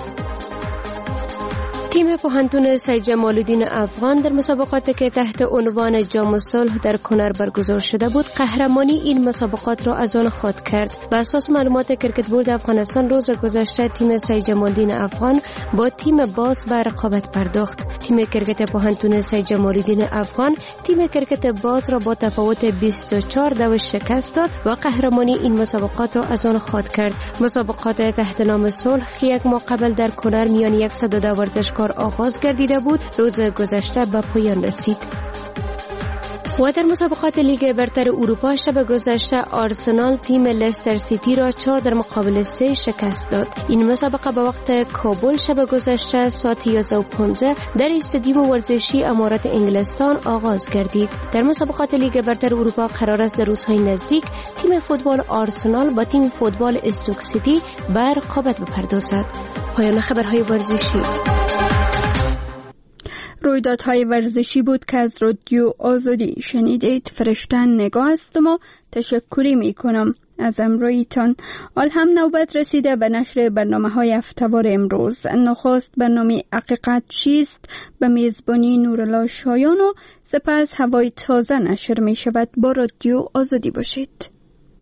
تیم پوهنتون سید جمال الدین افغان در مسابقاتی که تحت عنوان جام صلح در کنر برگزار شده بود قهرمانی این مسابقات را از آن خود کرد. بر اساس معلومات کرکت بورد افغانستان روز گذشته تیم سید جمال الدین افغان با تیم باز به رقابت پرداخت. تیم کرکت پوهنتون سید جمال الدین افغان تیم کرکت باز را با تفاوت بیست و چهار دو شکست داد و قهرمانی این مسابقات را از آن خود کرد. مسابقات تحت نام صلح که یک ماه قبل در کنر میان صد و دو ورزشکار آغاز گردیده بود روز گذشته به پایان رسید. و در مسابقات لیگ برتر اروپا شب گذشته آرسنال تیم لستر سیتی را چهار در مقابل سه شکست داد. این مسابقه به وقت کابل شب گذشته ساعت یازده و پانزده در استادیوم ورزشی امارات انگلستان آغاز گردید. در مسابقات لیگ برتر اروپا قرار است در روزهای نزدیک تیم فوتبال آرسنال با تیم فوتبال استوک سیتی به رقابت بپردازد. پایان خبرهای ورزشی. رویدادهای ورزشی بود که از رادیو آزادی شنیدید. فرشتن نگاه هستم و تشکری می کنم از امرویتان. حال هم نوبت رسیده به نشر برنامه های هفته‌وار امروز. نخست برنامه حقیقت چیست به میزبانی نورالله شایان و سپس هوای تازه نشر می شود. با رادیو آزادی باشید.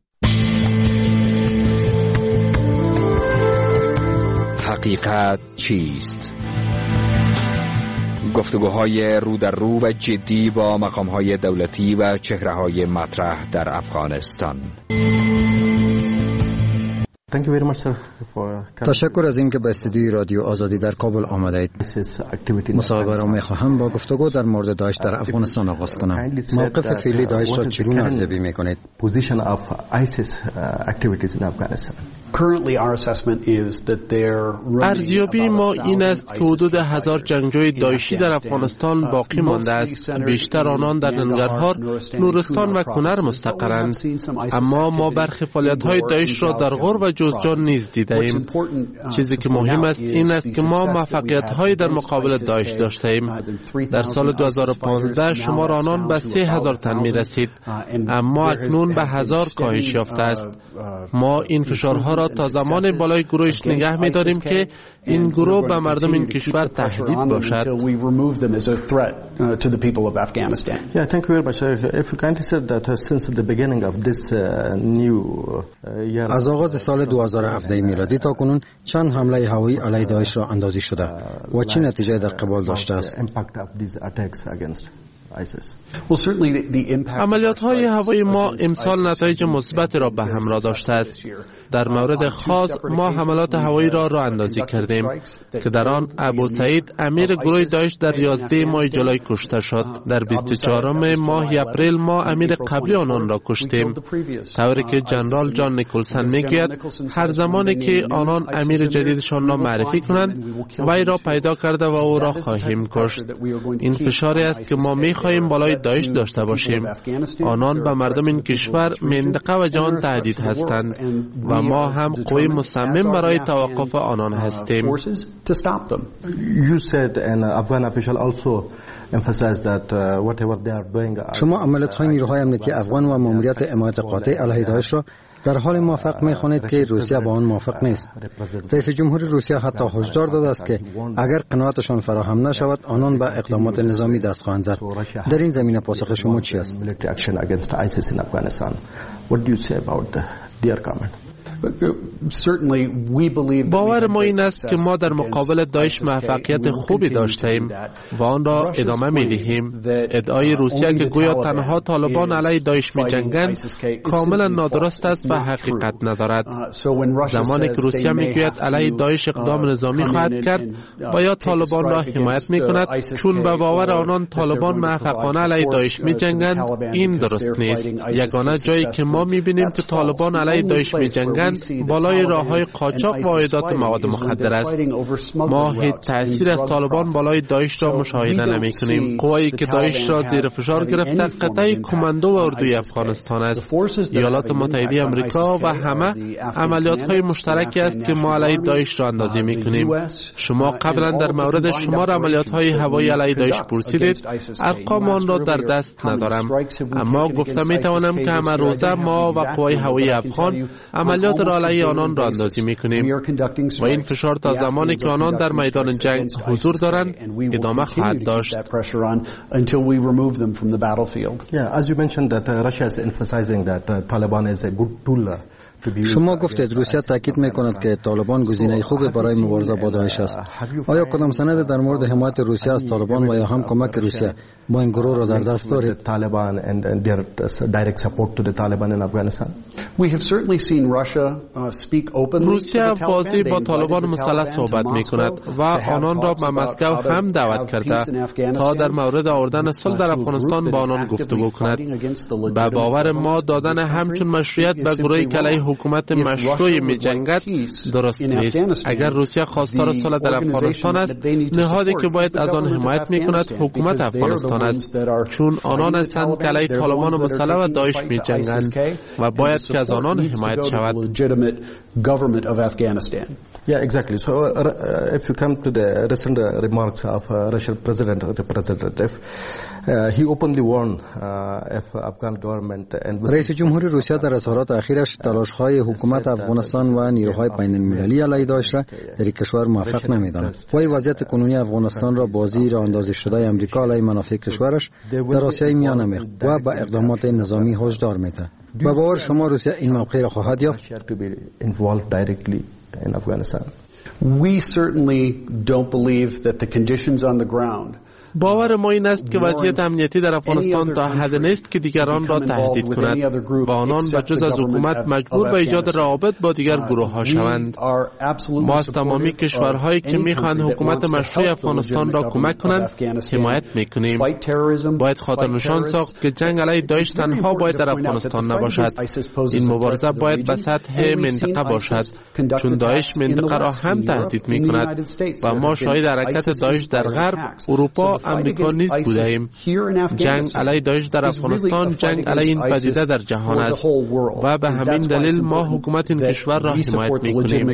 حقیقت چیست؟ گفتگوهای رو در رو و جدی با مقام‌های دولتی و چهره‌های مطرح در افغانستان. تشکر از اینکه به استودیوی رادیو آزادی در کابل آمدید. مصاحبه را می‌خواهم با گفتگو در مورد داعش در افغانستان آغاز کنم. موقف فعلی داعش را چگونه ارزیابی می‌کنید؟ ارزیابی ما این است که حدود هزار جنگجوی داعشی در افغانستان باقی مانده است. بیشتر آنان در ننگرهار، نورستان و کنر مستقرند. اما ما برخی فعالیت‌های داعش را در غور و جوزجان نیز دیده‌ایم. چیزی که مهم است این است که ما موفقیت‌هایی در مقابل داعش داشته‌ایم. در سال دو هزار و پانزده شمار آنان به سه هزار تن می‌رسید، اما اکنون به هزار کاهش یافته است. ما این فشارها را تا زمان بالای گروهش نگه می‌داریم که این گروه به مردم این کشور تهدید باشد. از آغاز سال دو هزار و هفده میلادی تا کنون چند حمله هوایی علیه داعش را اندازی شده و چه نتیجه در قبال داشته است؟ عملیات های هوایی ما امسال نتایج مثبت را به همراه داشته است. در مورد خاص ما حملات هوایی را راه اندازی کردیم که در آن ابو سعید امیر گروه داعش در یازده ماه جولای کشته شد. در بیست و چهارم ماه اپریل ما امیر قبلی آنان را کشتیم، طوری که جنرال جان نیکلسن میگوید هر زمانی که آنان امیر جدیدشان را معرفی کنند وی را پیدا کرده و او را خواهیم کشت. این فشاری است که ما میخواهیم بالای داعش داشته باشیم. آنان به مردم این کشور، منطقه و جهان تهدید هستند و ما هم قوی مصمم برای توقف آنان هستیم. شما عملیات‌های نیروهای امنیتی افغان و ماموریت حمایت قاطع علیه داعش را در حال موافق می‌خوانید که روسیه با آن موافق نیست. رئیس جمهور روسیه حتی هشدار داده است که اگر قناعتشان فراهم نشود آنان به اقدامات نظامی دست خواهند زد. در این زمینه پاسخ شما چی است؟ باور ما این است که ما در مقابل داعش موفقیت خوبی داشتیم و آن را ادامه می دهیم. ادعای روسیه که گویا تنها طالبان علیه داعش می جنگند کاملا نادرست است و حقیقت ندارد. زمانی که روسیه می گوید علیه داعش اقدام نظامی خواهد کرد باید طالبان را حمایت می کند، چون به باور آنان طالبان موفقانه علیه داعش می جنگند. این درست نیست. یگانه جایی که ما می بینیم که طالبان علیه داعش می جنگند بالای راه‌های قاچاق و واردات مواد مخدر است. ما هیچ تأثیر از طالبان بالای داعش را مشاهده نمی‌کنیم. قوایی که داعش را زیر فشار گرفته قطعه کماندو و اردوی افغانستان است. ایالات متحده آمریکا و همه عملیات‌های مشترکی است که ما علیه داعش را اندازی می‌کنیم. شما قبلا در مورد شمار عملیات‌های هوایی علیه داعش پرسیدید. ارقام آن را در دست ندارم، اما گفته می‌توانم که همه روزه ما و قوای هوایی افغان عملیات را علیه آنان را اندازی می‌کنیم و این فشار تا زمانی که آنان در میدان جنگ حضور دارند ادامه خواهد داشت. شما گفتید روسیه تاکید می‌کند که طالبان گزینه خوبی برای مبارزه با داعش است. آیا کدام سند در مورد حمایت روسیه از طالبان و یا هم کمک روسیه با این گروه را در دست دارید؟ روسیه واضح با طالبان مسلح صحبت می‌کند و آنان را به مسکو هم دعوت کرده تا در مورد آوردن صلح در افغانستان با آنان گفتگو کند. به باور ما دادن همچون مشروعیت به گروهی که علیه حکومت مشروع می جنگد درست نیست. اگر روسیه خواستار صلح در افغانستان است، نهادی که باید از آن حمایت می کند حکومت افغانستان است، چون آنان هستند که علیه طالبان مسلح و داعش می جنگند و باید که از آنان حمایت شود. Yeah, exactly. So uh, if you come to the recent uh, remarks of uh, Russian president representative, uh, he openly warned uh, if Afghan government and رئیس جمهور روسیه در اظهارات اخیرش تلاش‌های حکومت افغانستان و نیروهای بین‌المللی علیه داعش را در کشور موفق نمی‌داند. وی وضعیت کنونی افغانستان را بازی راه‌اندازی شده آمریکا علیه منافع کشورش در آسیای میانه می‌خواهد و با اقدامات نظامی هشدار می‌دهد. و باور شما روسیه این موقع را خواهد یافت؟ in Afghanistan. We certainly don't believe that the conditions on the ground باور ما این است که وضعیت امنیتی در افغانستان تا حد نیست که دیگران را تهدید کند و آنان به جز از حکومت مجبور به ایجاد روابط با دیگر گروه ها شوند. ما از تمامی کشورهایی که میخواهند حکومت مشروع افغانستان را کمک کنند حمایت میکنیم. باید خاطر نشان ساخت که جنگ علیه داعش تنها باید در افغانستان نباشد. این مبارزه باید به سطح منطقه باشد، چون داعش منطقه را هم تهدید میکند و ما شاهد حرکت داعش در غرب، اروپا، امریکا نیز بودیم. جنگ علیه داعش در افغانستان جنگ علیه این پدیده در جهان است و به همین دلیل ما حکومت این کشور را حمایت میکنیم.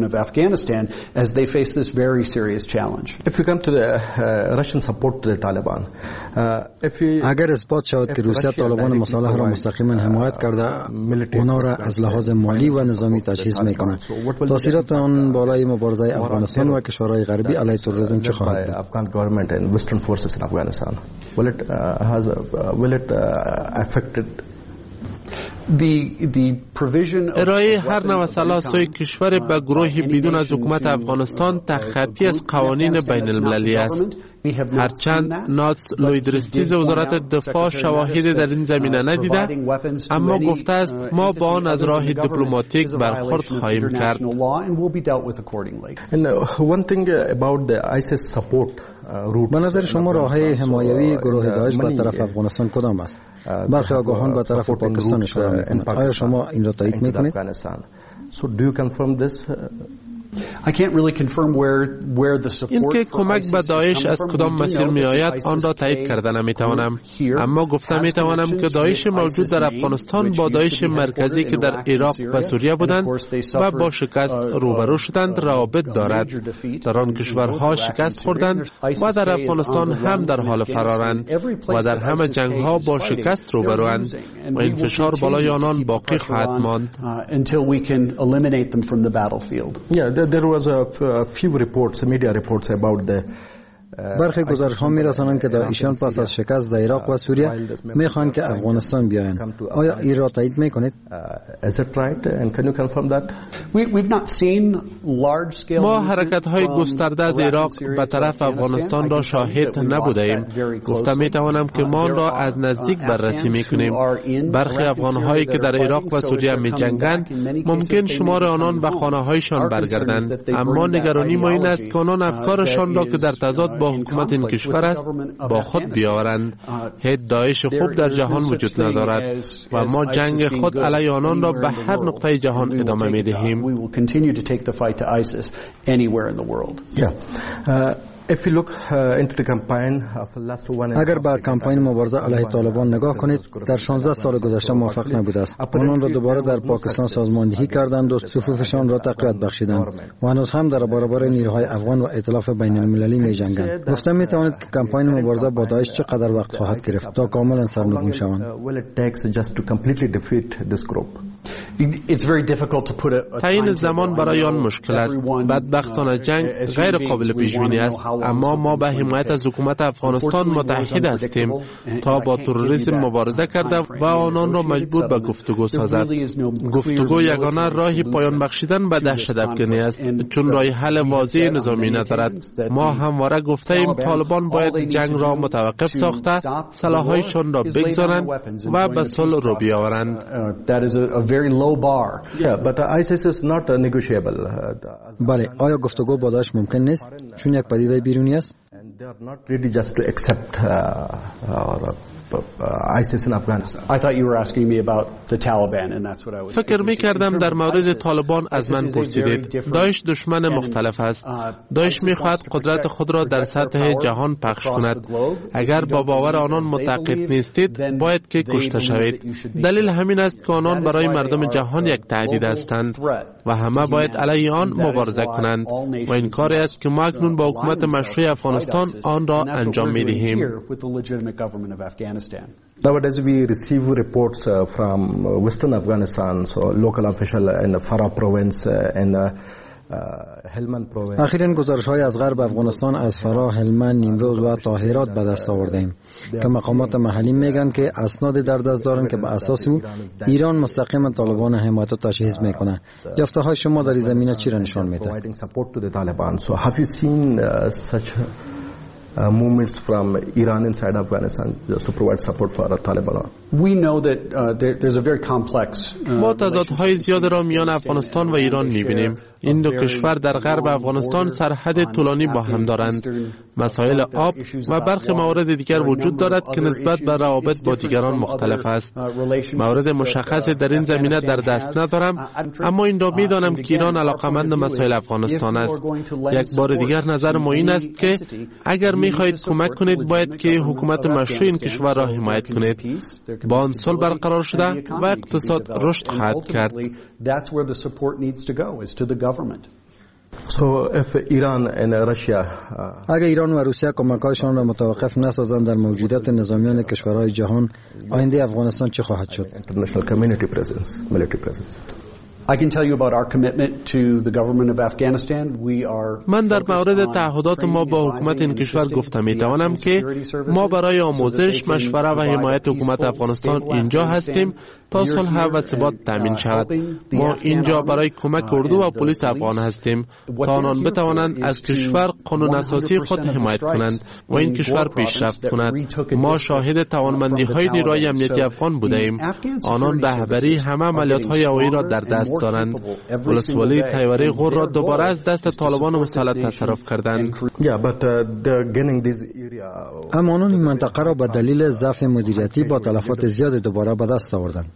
اگر اثبات شود که روسیه طالبان مسلح را مستقیما حمایت کرده، آنها را از لحاظ مالی و نظامی تجهیز میکند، تاثیرات آن بالای مبارزه افغانستان و کشورهای غربی علیه تروریسم چه خواهد بود؟ forces in Afghanistan. Will it uh, has uh, will it uh, affected The the provision of ارائه هر نوع سلاح سوی کشور به گروهی بدون از حکومت افغانستان تخطی از قوانین بین المللی است. هرچند ناتس لویدرستیز وزارت دفاع شواهدی در این زمینه ندیده، اما گفته است ما با آن از راه دیپلماتیک برخورد خواهیم کرد. به نظر شما راههای حمایوی گروه داعش به طرف افغانستان کدام است؟ برخی آگاهان به طرف پاکستان اشاره می‌کنند. آیا شما این را تایید می‌کنید؟ این که کمک به داعش از کدام مسیر می آید آن را تایید کرده نمی توانم، اما گفته می توانم که داعش موجود در افغانستان با داعش مرکزی که در عراق و سوریه بودند و با شکست روبرو شدند روابط دارد. در آن کشورها شکست خوردند و در افغانستان هم در حال فرارند و در همه جنگ ها با شکست روبروند و این فشار بالای آنان باقی خواهد ماند. There was a few reports, media reports about the برخی گزارش‌ها می‌رسانند که داعشیان پس از شکست در عراق و سوریه می‌خواهند که افغانستان بیایند. آیا این را تایید می‌کنید؟ ما حرکت‌های گسترده از عراق به طرف افغانستان را شاهد نبودیم. گفتم می‌توانم که ما را از نزدیک بررسی می‌کنیم. برخی افغان‌هایی که در عراق و سوریه می‌جنگند ممکن شمار آنان به خانه‌هایشان برگردند، اما نگرانی ما این است که آنان افکارشان را که در تضاد با حکومت این کشور است با خود بیاورند. هیچ داعش خوب در جهان وجود ندارد و ما جنگ خود علیه آنان را به هر نقطه جهان ادامه می‌دهیم. اگر به کمپاین مبارزه علیه طالبان نگاه کنید، در شانزده سال گذشته موفق نبوده است. آنان را دوباره در پاکستان سازماندهی کردند و صفوفشان را تقویت بخشیدند و هنوز هم در برابر نیروهای افغان و ائتلاف بین المللی می جنگند. گفته می توانید که کمپاین مبارزه با داعش چقدر وقت خواهد گرفت تا کاملا سرنگون شوند؟ تعیین زمان برای آن مشکل است. بدبختانه جنگ غیر قابل پیش بینی است، اما ما به حمایت از حکومت افغانستان متحد هستیم تا با تروریسم مبارزه کرده و آنان را مجبور به گفتگو سازد. گفتگو یگانه راهی پایان بخشیدن به دهشت افکنی است، چون راه حل واضح نظامی ندارد. ما همواره گفته ایم طالبان باید جنگ را متوقف ساخته، سلاح‌هایشان را بگذارند و به صلح رو بیاورند. بله، آیا گفتگو با داعش ممکن نیست چون یک پدیده بیرونی است؟ ISIS in Afghanistan. I thought you were asking me about the Taliban and that's what I was. فکر می کردم در مورد طالبان از من پرسیدید. داعش دشمن مختلف است. داعش می خواهد قدرت خود را در سطح جهان پخش کند. اگر با باور آنان متعاقب نیستید باید که کشته شوید. دلیل همین است که آنان برای مردم جهان یک تهدید هستند و همه باید علیه آن مبارزه کنند و این کاری است که ما اکنون با حکومت مشروع افغانستان آن را انجام می دهیم. Nowadays we receive reports uh, from uh, western Afghanistan, so local official in Farah province uh, and uh, اخیراً گزارش‌های از غرب افغانستان از فراه، هلمند، نیمروز و طاهرات به دست آورده‌ایم که مقامات محلی میگن که اسناد در دست دارن که به اساس او ایران مستقیما طالبان حمایت و تجهیز میکنه. یافته‌های شما در این زمینه چی را نشان میده؟ Uh, movements from Iran inside Afghanistan just to provide support for the Taliban. We know that uh, there, there's a very complex. ما تضادهای زیاد را میان افغانستان و ایران میبینیم. این دو کشور در غرب افغانستان سرحد طولانی با هم دارند. مسائل آب و برخی موارد دیگر وجود دارد که نسبت به روابط با دیگران مختلف است. مورد مشخصی در این زمینه در دست ندارم، اما این را میدانم که ایران علاقمند مسائل افغانستان است. یک بار دیگر نظر ما این است که اگر میخواهید کمک کنید باید که حکومت مشروع این کشور را حمایت کنید. با آن صلح برقرار شده و اقتصاد رشد خواهد کرد. So if Iran and Russia اگر ایران و روسیه کمک‌هایشان را متوقف نسازند در موجودیت نظامیان کشورهای جهان، آینده افغانستان چه خواهد شد؟ International community presence, military presence. I can tell you about our commitment to the government of Afghanistan. We are من در مورد تعهدات ما با حکومت این کشور گفتم میتوانم که ما برای آموزش، مشوره و حمایت حکومت افغانستان اینجا هستیم تا صلح و ثبات تامین شود. ما اینجا برای کمک اردو و پلیس افغان هستیم تا آنان بتوانند از کشور قانون اساسی خود حمایت کنند و این کشور پیشرفت کند. ما شاهد توانمندی های نیروی امنیتی افغان بودیم. آنان رهبری همه عملیات های هوایی را در دست دارند. ولسوالی تیوره غور را دوباره از دست طالبان مسلط تصرف کردند. اما آنان این منطقه را به دلیل ضعف مدیریتی با تلفات زیاد دوباره به دست آوردند.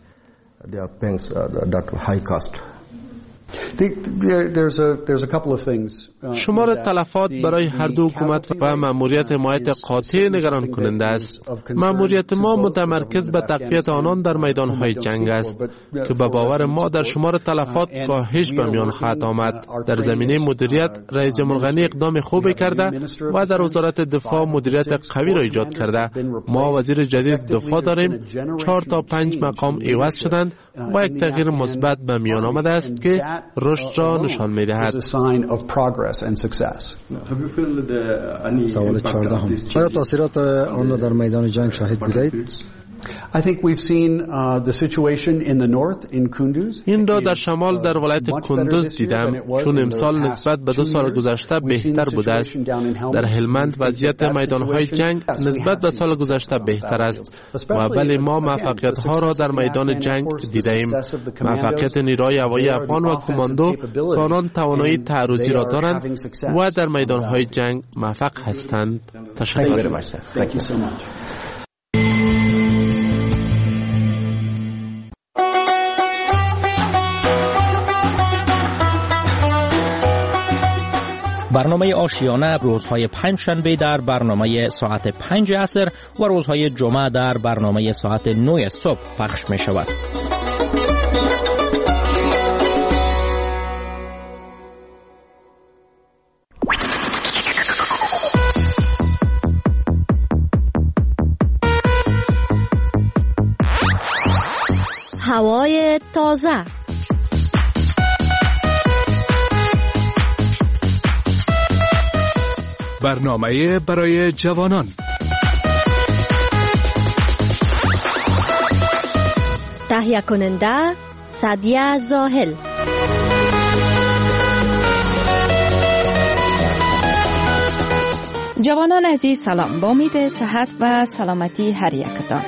شمار تلفات برای هر دو حکومت و مأموریت حمایت قاطع نگران کننده است. مأموریت ما متمرکز به تقویت آنان در میدانهای جنگ است که به باور ما در شمار تلفات کاهش به میان خواهد آمد. در زمینه مدیریت رئیس جمهور غنی اقدام خوبی کرده و در وزارت دفاع مدیریت قوی را ایجاد کرده. ما وزیر جدید دفاع داریم. چهار تا پنج مقام عوض شدند و یک تغییر مثبت به میان آمده است که رشد را نشان می‌دهد. سوال چهارده هم. آیا تاثیرات آن را در میدان جنگ شاهد بودید؟ I think we've seen uh, the situation in the north in Kunduz. این را در شمال در ولایت کندوز دیدم، چون امسال نسبت به دو سال گذشته بهتر بوده است. در هلمند وضعیت میدانهای جنگ نسبت به سال گذشته بهتر است و بله ما موفقیت ها را در میدان جنگ دیدیم. موفقیت نیروی هوایی افغان و کماندو که آنان توانایی تعرضی را دارند و در میدانهای جنگ موفق هستند. تشکر. برنامه آشیانه روزهای پنج شنبه در برنامه ساعت پنج عصر و روزهای جمعه در برنامه ساعت نه صبح پخش می شود. هوای تازه، برنامه برای جوانان، تهیه کننده سعدیه زاهل. جوانان عزیز سلام، با امید صحت و سلامتی هر یکتان.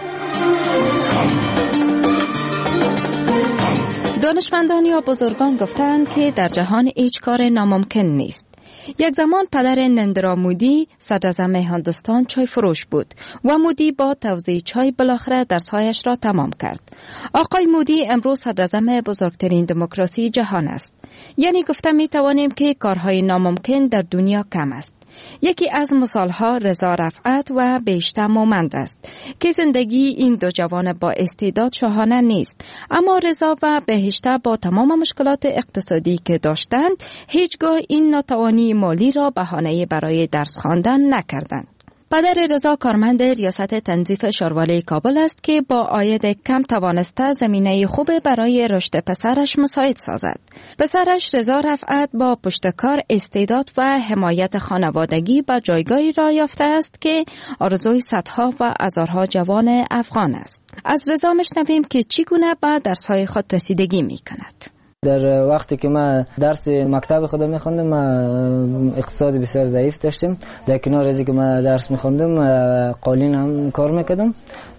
دانشمندان یا بزرگان گفتند که در جهان هیچ کار ناممکن نیست. یک زمان پدر نریندرا مودی صدراعظم هندوستان چای فروش بود و مودی با توزیع چای بالاخره درسهایش را تمام کرد. آقای مودی امروز صدراعظم بزرگترین دموکراسی جهان است. یعنی گفته می توانیم که کارهای ناممکن در دنیا کم است. یکی از مثالها رضا رفعت و بهشته مومند است که زندگی این دو جوان با استعداد شاهانه نیست، اما رضا و بهشته با تمام مشکلات اقتصادی که داشتند هیچگاه این ناتوانی مالی را بهانه برای درس خواندن نکردند. پدر رضا کارمند ریاست تنظیف شاروالی کابل است که با عاید کم توانسته زمینه خوب برای رشد پسرش مساعد سازد. پسرش رضا رفعت با پشتکار، استعداد و حمایت خانوادگی به جایگاهی را یافته است که آرزوی صدها و هزارها جوان افغان است. از رضا میشنویم که چگونه به درس‌های خود رسیدگی می‌کند. در وقتی که ما درس مکتب خودم می‌خوندم، ما اقتصاد بسیار ضعیف داشتیم. در کنار از اینکه ما درس می‌خوندم، قالین هم کار می‌کردم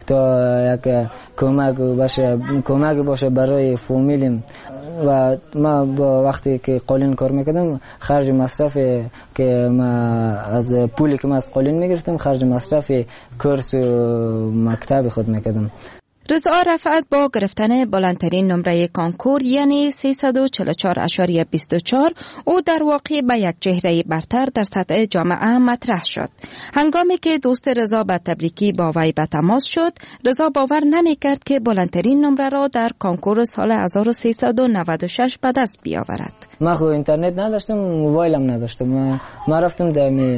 تا یک کمک باشه کمک باشه برای فامیلم. و ما با وقتی که قالین کار می‌کردم، خرج مصرف که ما از پولی که ما از قالین می‌گرفتم، خرج مصرف کورس و مکتب خود می‌کردم. رضا رفعت با گرفتن بلندترین نمره کانکور یعنی سیصد و چهل و چهار اشاریه بیست و چهار او در واقع به یک چهره برتر در سطح جامعه مطرح شد. هنگامی که دوست رضا به تبریکی با وی به تماس شد، رضا باور نمی کرد که بلندترین نمره را در کانکور سال هزار و سیصد و نود و شش به دست بیاورد. ما خو اینترنت نداشتم، موبایلم نداشتم. ما رفتم در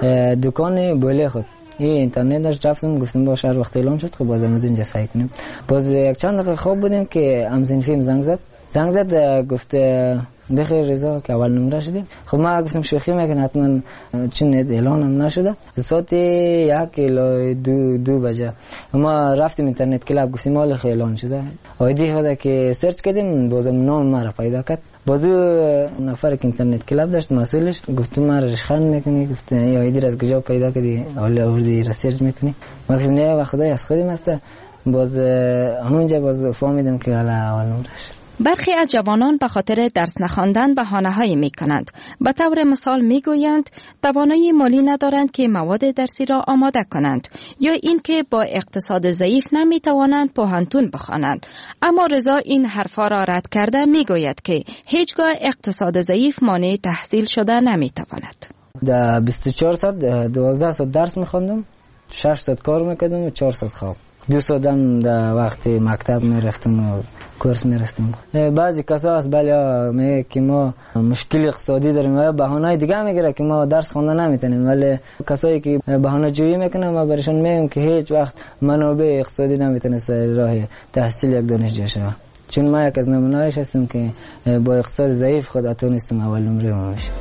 دکان بوله خود، این اینترنت داشت، رفتم گفتم باشه هر وقت اعلام شد خب بازم از اینجا سعی کنیم. باز یک چند دقیقه خواب بودیم که همزین فیلم زنگ زد زنگ زد گفت بخیر رضا که اول نمره شدیم. خب ما گفتم شوخی میکنه، حتما چون اعلان هم نشده. ساعت یک الی دو دو بجه ما رفتیم اینترنت کلاب، گفتیم مال اعلان شده. آیدی خدا که سرچ کردیم، بازم نام ما را پیدا کرد. بازو نفر که اینترنت کلاب داشت، مسئولش گفتم ما رشخند میکنی، گفت این آیدی را از کجا پیدا کردی؟ حالا آوردی ریسرچ میکنی؟ ما گفتم نه و خدای از خودم است. باز همونجا باز فهمیدم که حالا اول نمره شد. برخی از جوانان به خاطر درس نخواندن بهانه‌هایی می‌کنند. به طور مثال می‌گویند توانایی مالی ندارند که مواد درسی را آماده کنند، یا اینکه با اقتصاد ضعیف نمی‌توانند پوهنتون بخوانند. اما رضا این حرفا را رد کرده می‌گوید که هیچگاه اقتصاد ضعیف مانع تحصیل شده نمی‌تواند. در بیست و چهار ساعت دوازده ساعت درس می‌خواندم، شش ساعت کار می‌کردم و چهار ساعت خواب. دو ساعت هم در وقتی مکتب می‌رفتم و کورس میرفتیم. بعضی کسا از بله میگه که ما مشکل اقتصادی داریم و بهانه‌های دیگه میگیره که ما درس خواندن نمیتونیم، ولی کسایی که بهانه جویی میکنن ما برشون میگیم که هیچ وقت منابع اقتصادی نمیتونست راه تحصیل یک دانشجو شود. چون ما یک از نمونه‌هاش هستیم که با اقتصاد ضعیف خود اتونستیم اول نمره ما بشیم.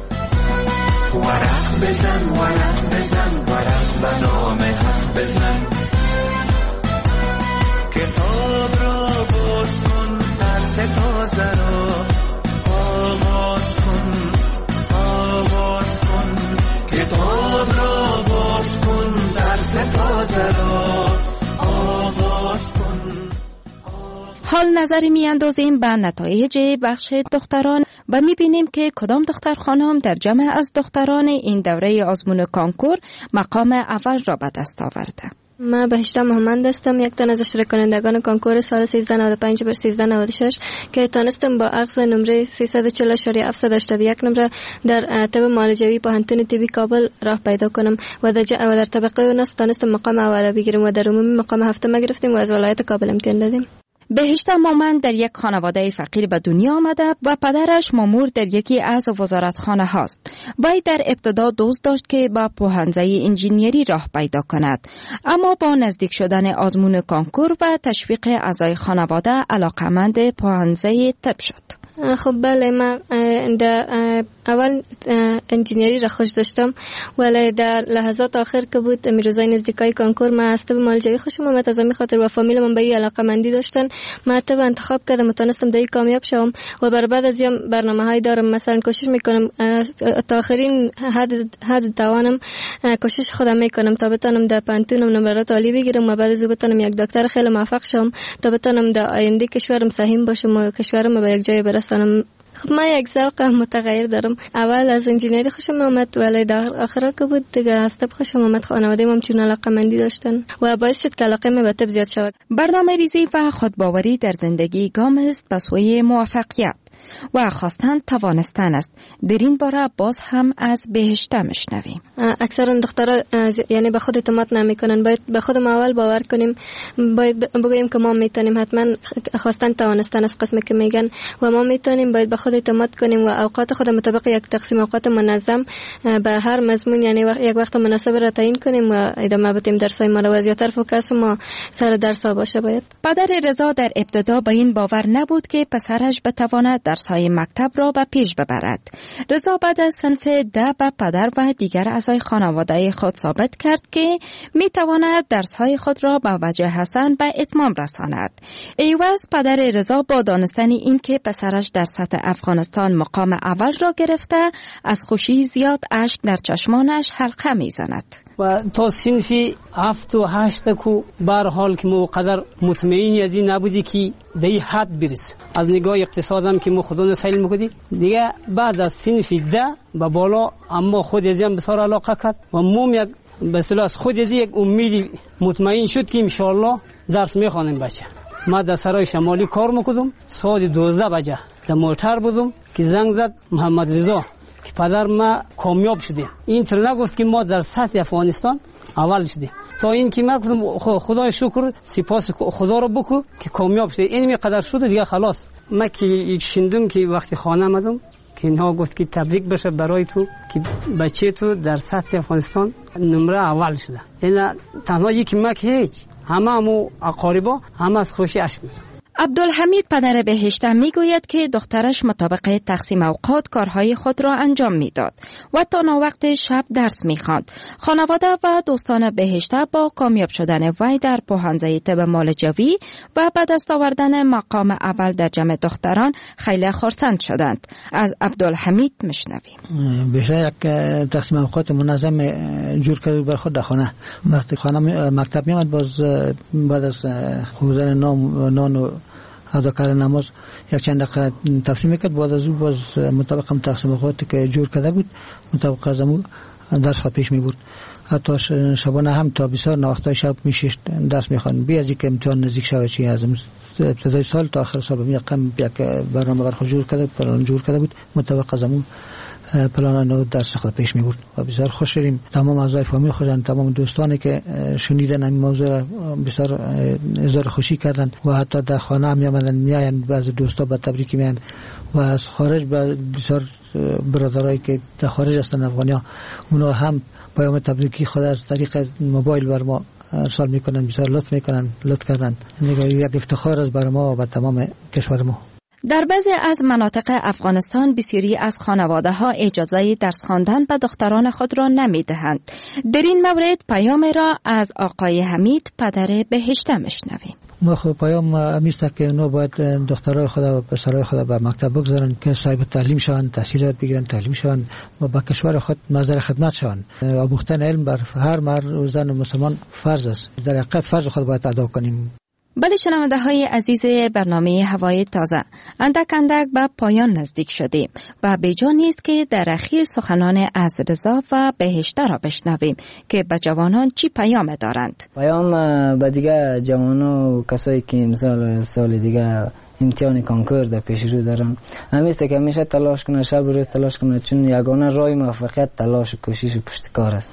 ورق بزن ورق بزن ورق به نام حق بزن، کتاب را باز کن، درس تازه را آغاز کن، آغاز کن، کتاب را باز کن، درس تازه را آغاز کن. حال نظری می اندازیم به نتایج بخش دختران و می بینیم که کدام دختر خانم در جمع از دختران این دوره آزمون کانکور مقام اول را به دست آورده. من بهشته محمد هستم، یک تن از اشتراک کنندگان کانکور سال سیزده نود و پنج بر سیزده نود و شش که تانستم با اخذ نمره سیصد و چهل اشاریه هفتصد و هشتاد و یک نمره در طب معالجوی پوهنتون طبی کابل راه پیدا کنم و در, و در طبقه اوناس تانستم مقام اول بگیرم و در عمومی مقام هفتم گرفتیم و از ولایت کابل امتحان دادیم. بهشته مومند در یک خانواده فقیر به دنیا آمده و پدرش مامور در یکی از وزارتخانه هاست. وی در ابتدا دوست داشت که با پوهنځی انجینیری راه پیدا کند، اما با نزدیک شدن آزمون کانکور و تشویق اعضای خانواده علاقمند پوهنځی طب شد. خب بله، من در اول انجینیری را خوش داشتم، ولی در لحظات آخر که بود میروزای نزدیکای کانکور من از طب معالجوی خوشم آمد، از همین خاطر و فامیل من به این علاقمندی داشتن. من طب انتخاب کردم و تونستم در این کامیاب شوم و بر بعد از این برنامه‌های دارم، مثلا کوشش میکنم تا آخرین حد حد توانم کوشش خودم میکنم تا بتونم در پانتونم نمرات عالی بگیرم و بعد از اون بتونم یک دکتر خیلی موفق شوم تا بتونم در آینده کشورم سهم باشم و کشورم به یک جای برسونم. خب من یک ذوق متغیر دارم. اول از انجینری خوشم آمد ولی در آخر که بود دیگه از طب خوشم آمد. خانواده هم چون علاقه‌مندی داشتن و باعث شد که علاقه من به طب زیاد شود. برنامه ریزی و خودباوری در زندگی گام است به سوی موفقیت و خواستن توانستن است. در این باره باز هم از بهشته میشنویم. اکثرا دخترها یعنی به خود اعتماد نمیکنن. باید به خودم اول باور کنیم، باید بگوییم که ما میتونیم. حتما خواستن توانستن است قسمی که میگن و ما میتونیم. باید به خود اعتماد کنیم و اوقات خود مطابق یک تقسیم اوقات منظم به هر مضمون یعنی یک وقت مناسب را تعیین کنیم و ادامه بدیم درسای ما را. و زیاتر فوکس ما سر درس ها باشه. باید پدر رضا در ابتدا به این باور نبود که پسرش بتواند درس‌های مکتب را به پیش ببرد. رضا بعد از صنف ده به پدر و دیگر اعضای خانواده خود ثابت کرد که می تواند درس‌های خود را به وجه حسن به اتمام رساند. ایواز پدر رضا با دانستن این که پسرش در سطح افغانستان مقام اول را گرفته از خوشی زیاد اشک در چشمانش حلقه می زند. و تا صنفی هفت و هشت کو بر حال که ما قدر مطمئنی از این نبودی که در این حد برس. از نگاه اقتصادم که ما خدا نسایل میکنی دیگه بعد از صنفی ده به بالا اما خود از این بسیار علاقه کرد و موم یک بسیار از خود از یک امیدی مطمئن شد که انشاءالله درس میخوانیم بچه. ما در سرای شمالی کار میکردم. ساعت دوازده بجه در موتر بودم که زنگ زد محمد رضا که پدر ما کامیاب شده. این طور نگفت که ما در سطح افغانستان اول شده. تا این که من گفتم خدای شکر سپاس خدا رو بکو که کامیاب شده. این میقدر شده دیگه خلاص. من که یک شندم که وقتی خانه آمدم که اینها گفت که تبریک بشه برای تو که بچه تو در سطح افغانستان نمره اول شده. یعنی تنها یکی من که هیچ همه همو اقاربا همه از خوشی اشک می‌ریزن. عبدالحمید پدر بهشته میگوید که دخترش مطابق تقسیم اوقات کارهای خود را انجام میداد و تا ناوقت شب درس میخواند. خانواده و دوستان بهشته با کامیاب شدن وی در پوهنځی طب معالجوی و به دست آوردن مقام اول در جمع دختران خیلی خرسند شدند. از عبدالحمید میشنویم. بهشته یک تقسیم اوقات منظم جور کرد بر خود در خانه. وقتی خانه مکتب میامد باز بعد از خوردن نان نان و ادا کردن نماز یک چند دقیقه تفریح میکرد. بعد از او باز مطابق هم تقسیم اوقاتی که جور کرده بود مطابق از امو درس خود پیش میبرد. حتی شبانه هم تا بسیار نوقتای شب میشست درس میخواند. بی از اینکه امتحان نزدیک شود چی از ابتدای سال تا آخر سال ببینید قم یک برنامه برخود جور کرده پلان جور کرده بود مطابق از امو پلان نو درس خود پیش میبرد و بسیار خوش شدیم. تمام اعضای فامیل خودن تمام دوستانی که شنیدن این موضوع بسیار اظهار خوشی کردند و حتی در خانه هم میآمدن میآیند بعضی دوستا با تبریک میآیند و از خارج بسیار برادرایی که در خارج هستند افغانیا اونا هم پیام تبریکی خود از طریق موبایل بر ما ارسال میکنن. بسیار لطف میکنن لطف کردن. یک افتخار از بر ما و تمام کشور ما. در بعضی از مناطق افغانستان بسیاری از خانواده ها اجازه درس خواندن به دختران خود را نمی دهند. در این مورد پیام را از آقای حمید پدر بهشته میشنویم. ما خود پیام امیسته که اونا باید دخترای خود و پسرای خود به مکتب بگذارن که صاحب تعلیم شوند، تحصیلات بگیرن، تعلیم شوند و به کشور خود مصدر خدمت شوند. آموختن علم بر هر مرد و زن مسلمان فرض است. در حقیقت فرض خود باید ادا کنیم. بله شنونده های عزیز برنامه هوای تازه اندک اندک به پایان نزدیک شدیم و بیجا نیست که در اخیر سخنان از رضا و بهشته را بشنویم که به جوانان چی پیام دارند. پیام به دیگه جوانان و کسایی که امسال سال دیگه امتحان کنکور در پیش رو دارن همیشه که همیشه تلاش کنه، شب و روز تلاش کنه، چون یگانه راه موفقیت تلاش و کوشش و پشتکار است.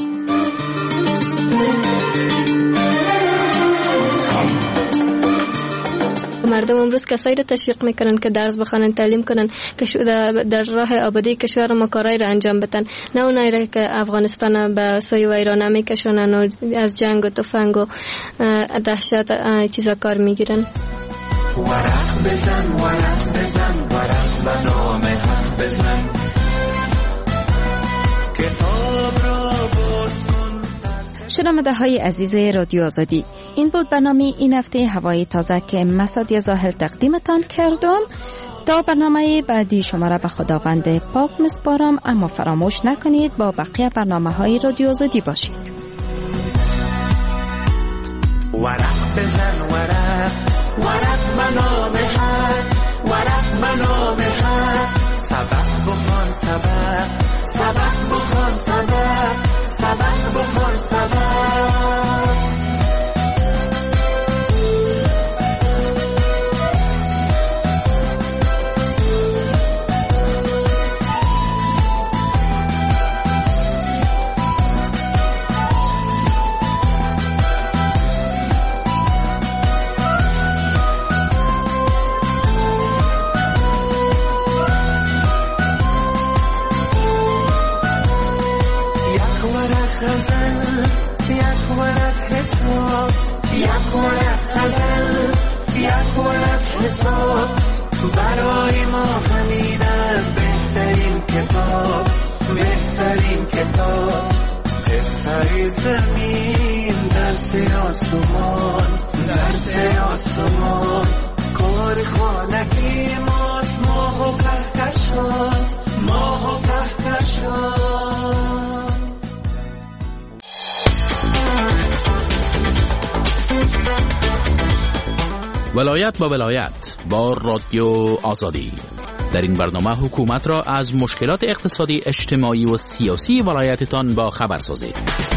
مردم امروز کسایی را تشویق میکنن که درس بخوانن، تعلیم کنن، که در راه آبادی کشور ما کارایی را انجام بدن، نه اونایی را که افغانستان به سوی ویرانه میکشونن و از جنگ و تفنگ و دهشت چیزا کار میگیرن. ورق بزن ورق بزن ورق به نام حق بزن کتاب را باز کن. شنونده های عزیز رادیو آزادی، این بود برنامه این هفته هوای تازه که مسعود زاهل تقدیمتان کردم. تا برنامه بعدی شما را به خداوند پاک میسپارم، اما فراموش نکنید با بقیه برنامه های رادیو آزادی باشید. ورق بزن ورق ورق به نام حق ورق به نام حق ورق حساب برای ما همین از بهترین کتاب بهترین کتاب قصه زمین درس آسمان درس آسمان کار خانگی ماست ماه و کهکشان ماه و کهکشان. ولایت با ولایت با رادیو آزادی. در این برنامه حکومت را از مشکلات اقتصادی، اجتماعی و سیاسی ولایتتان با خبر سازید.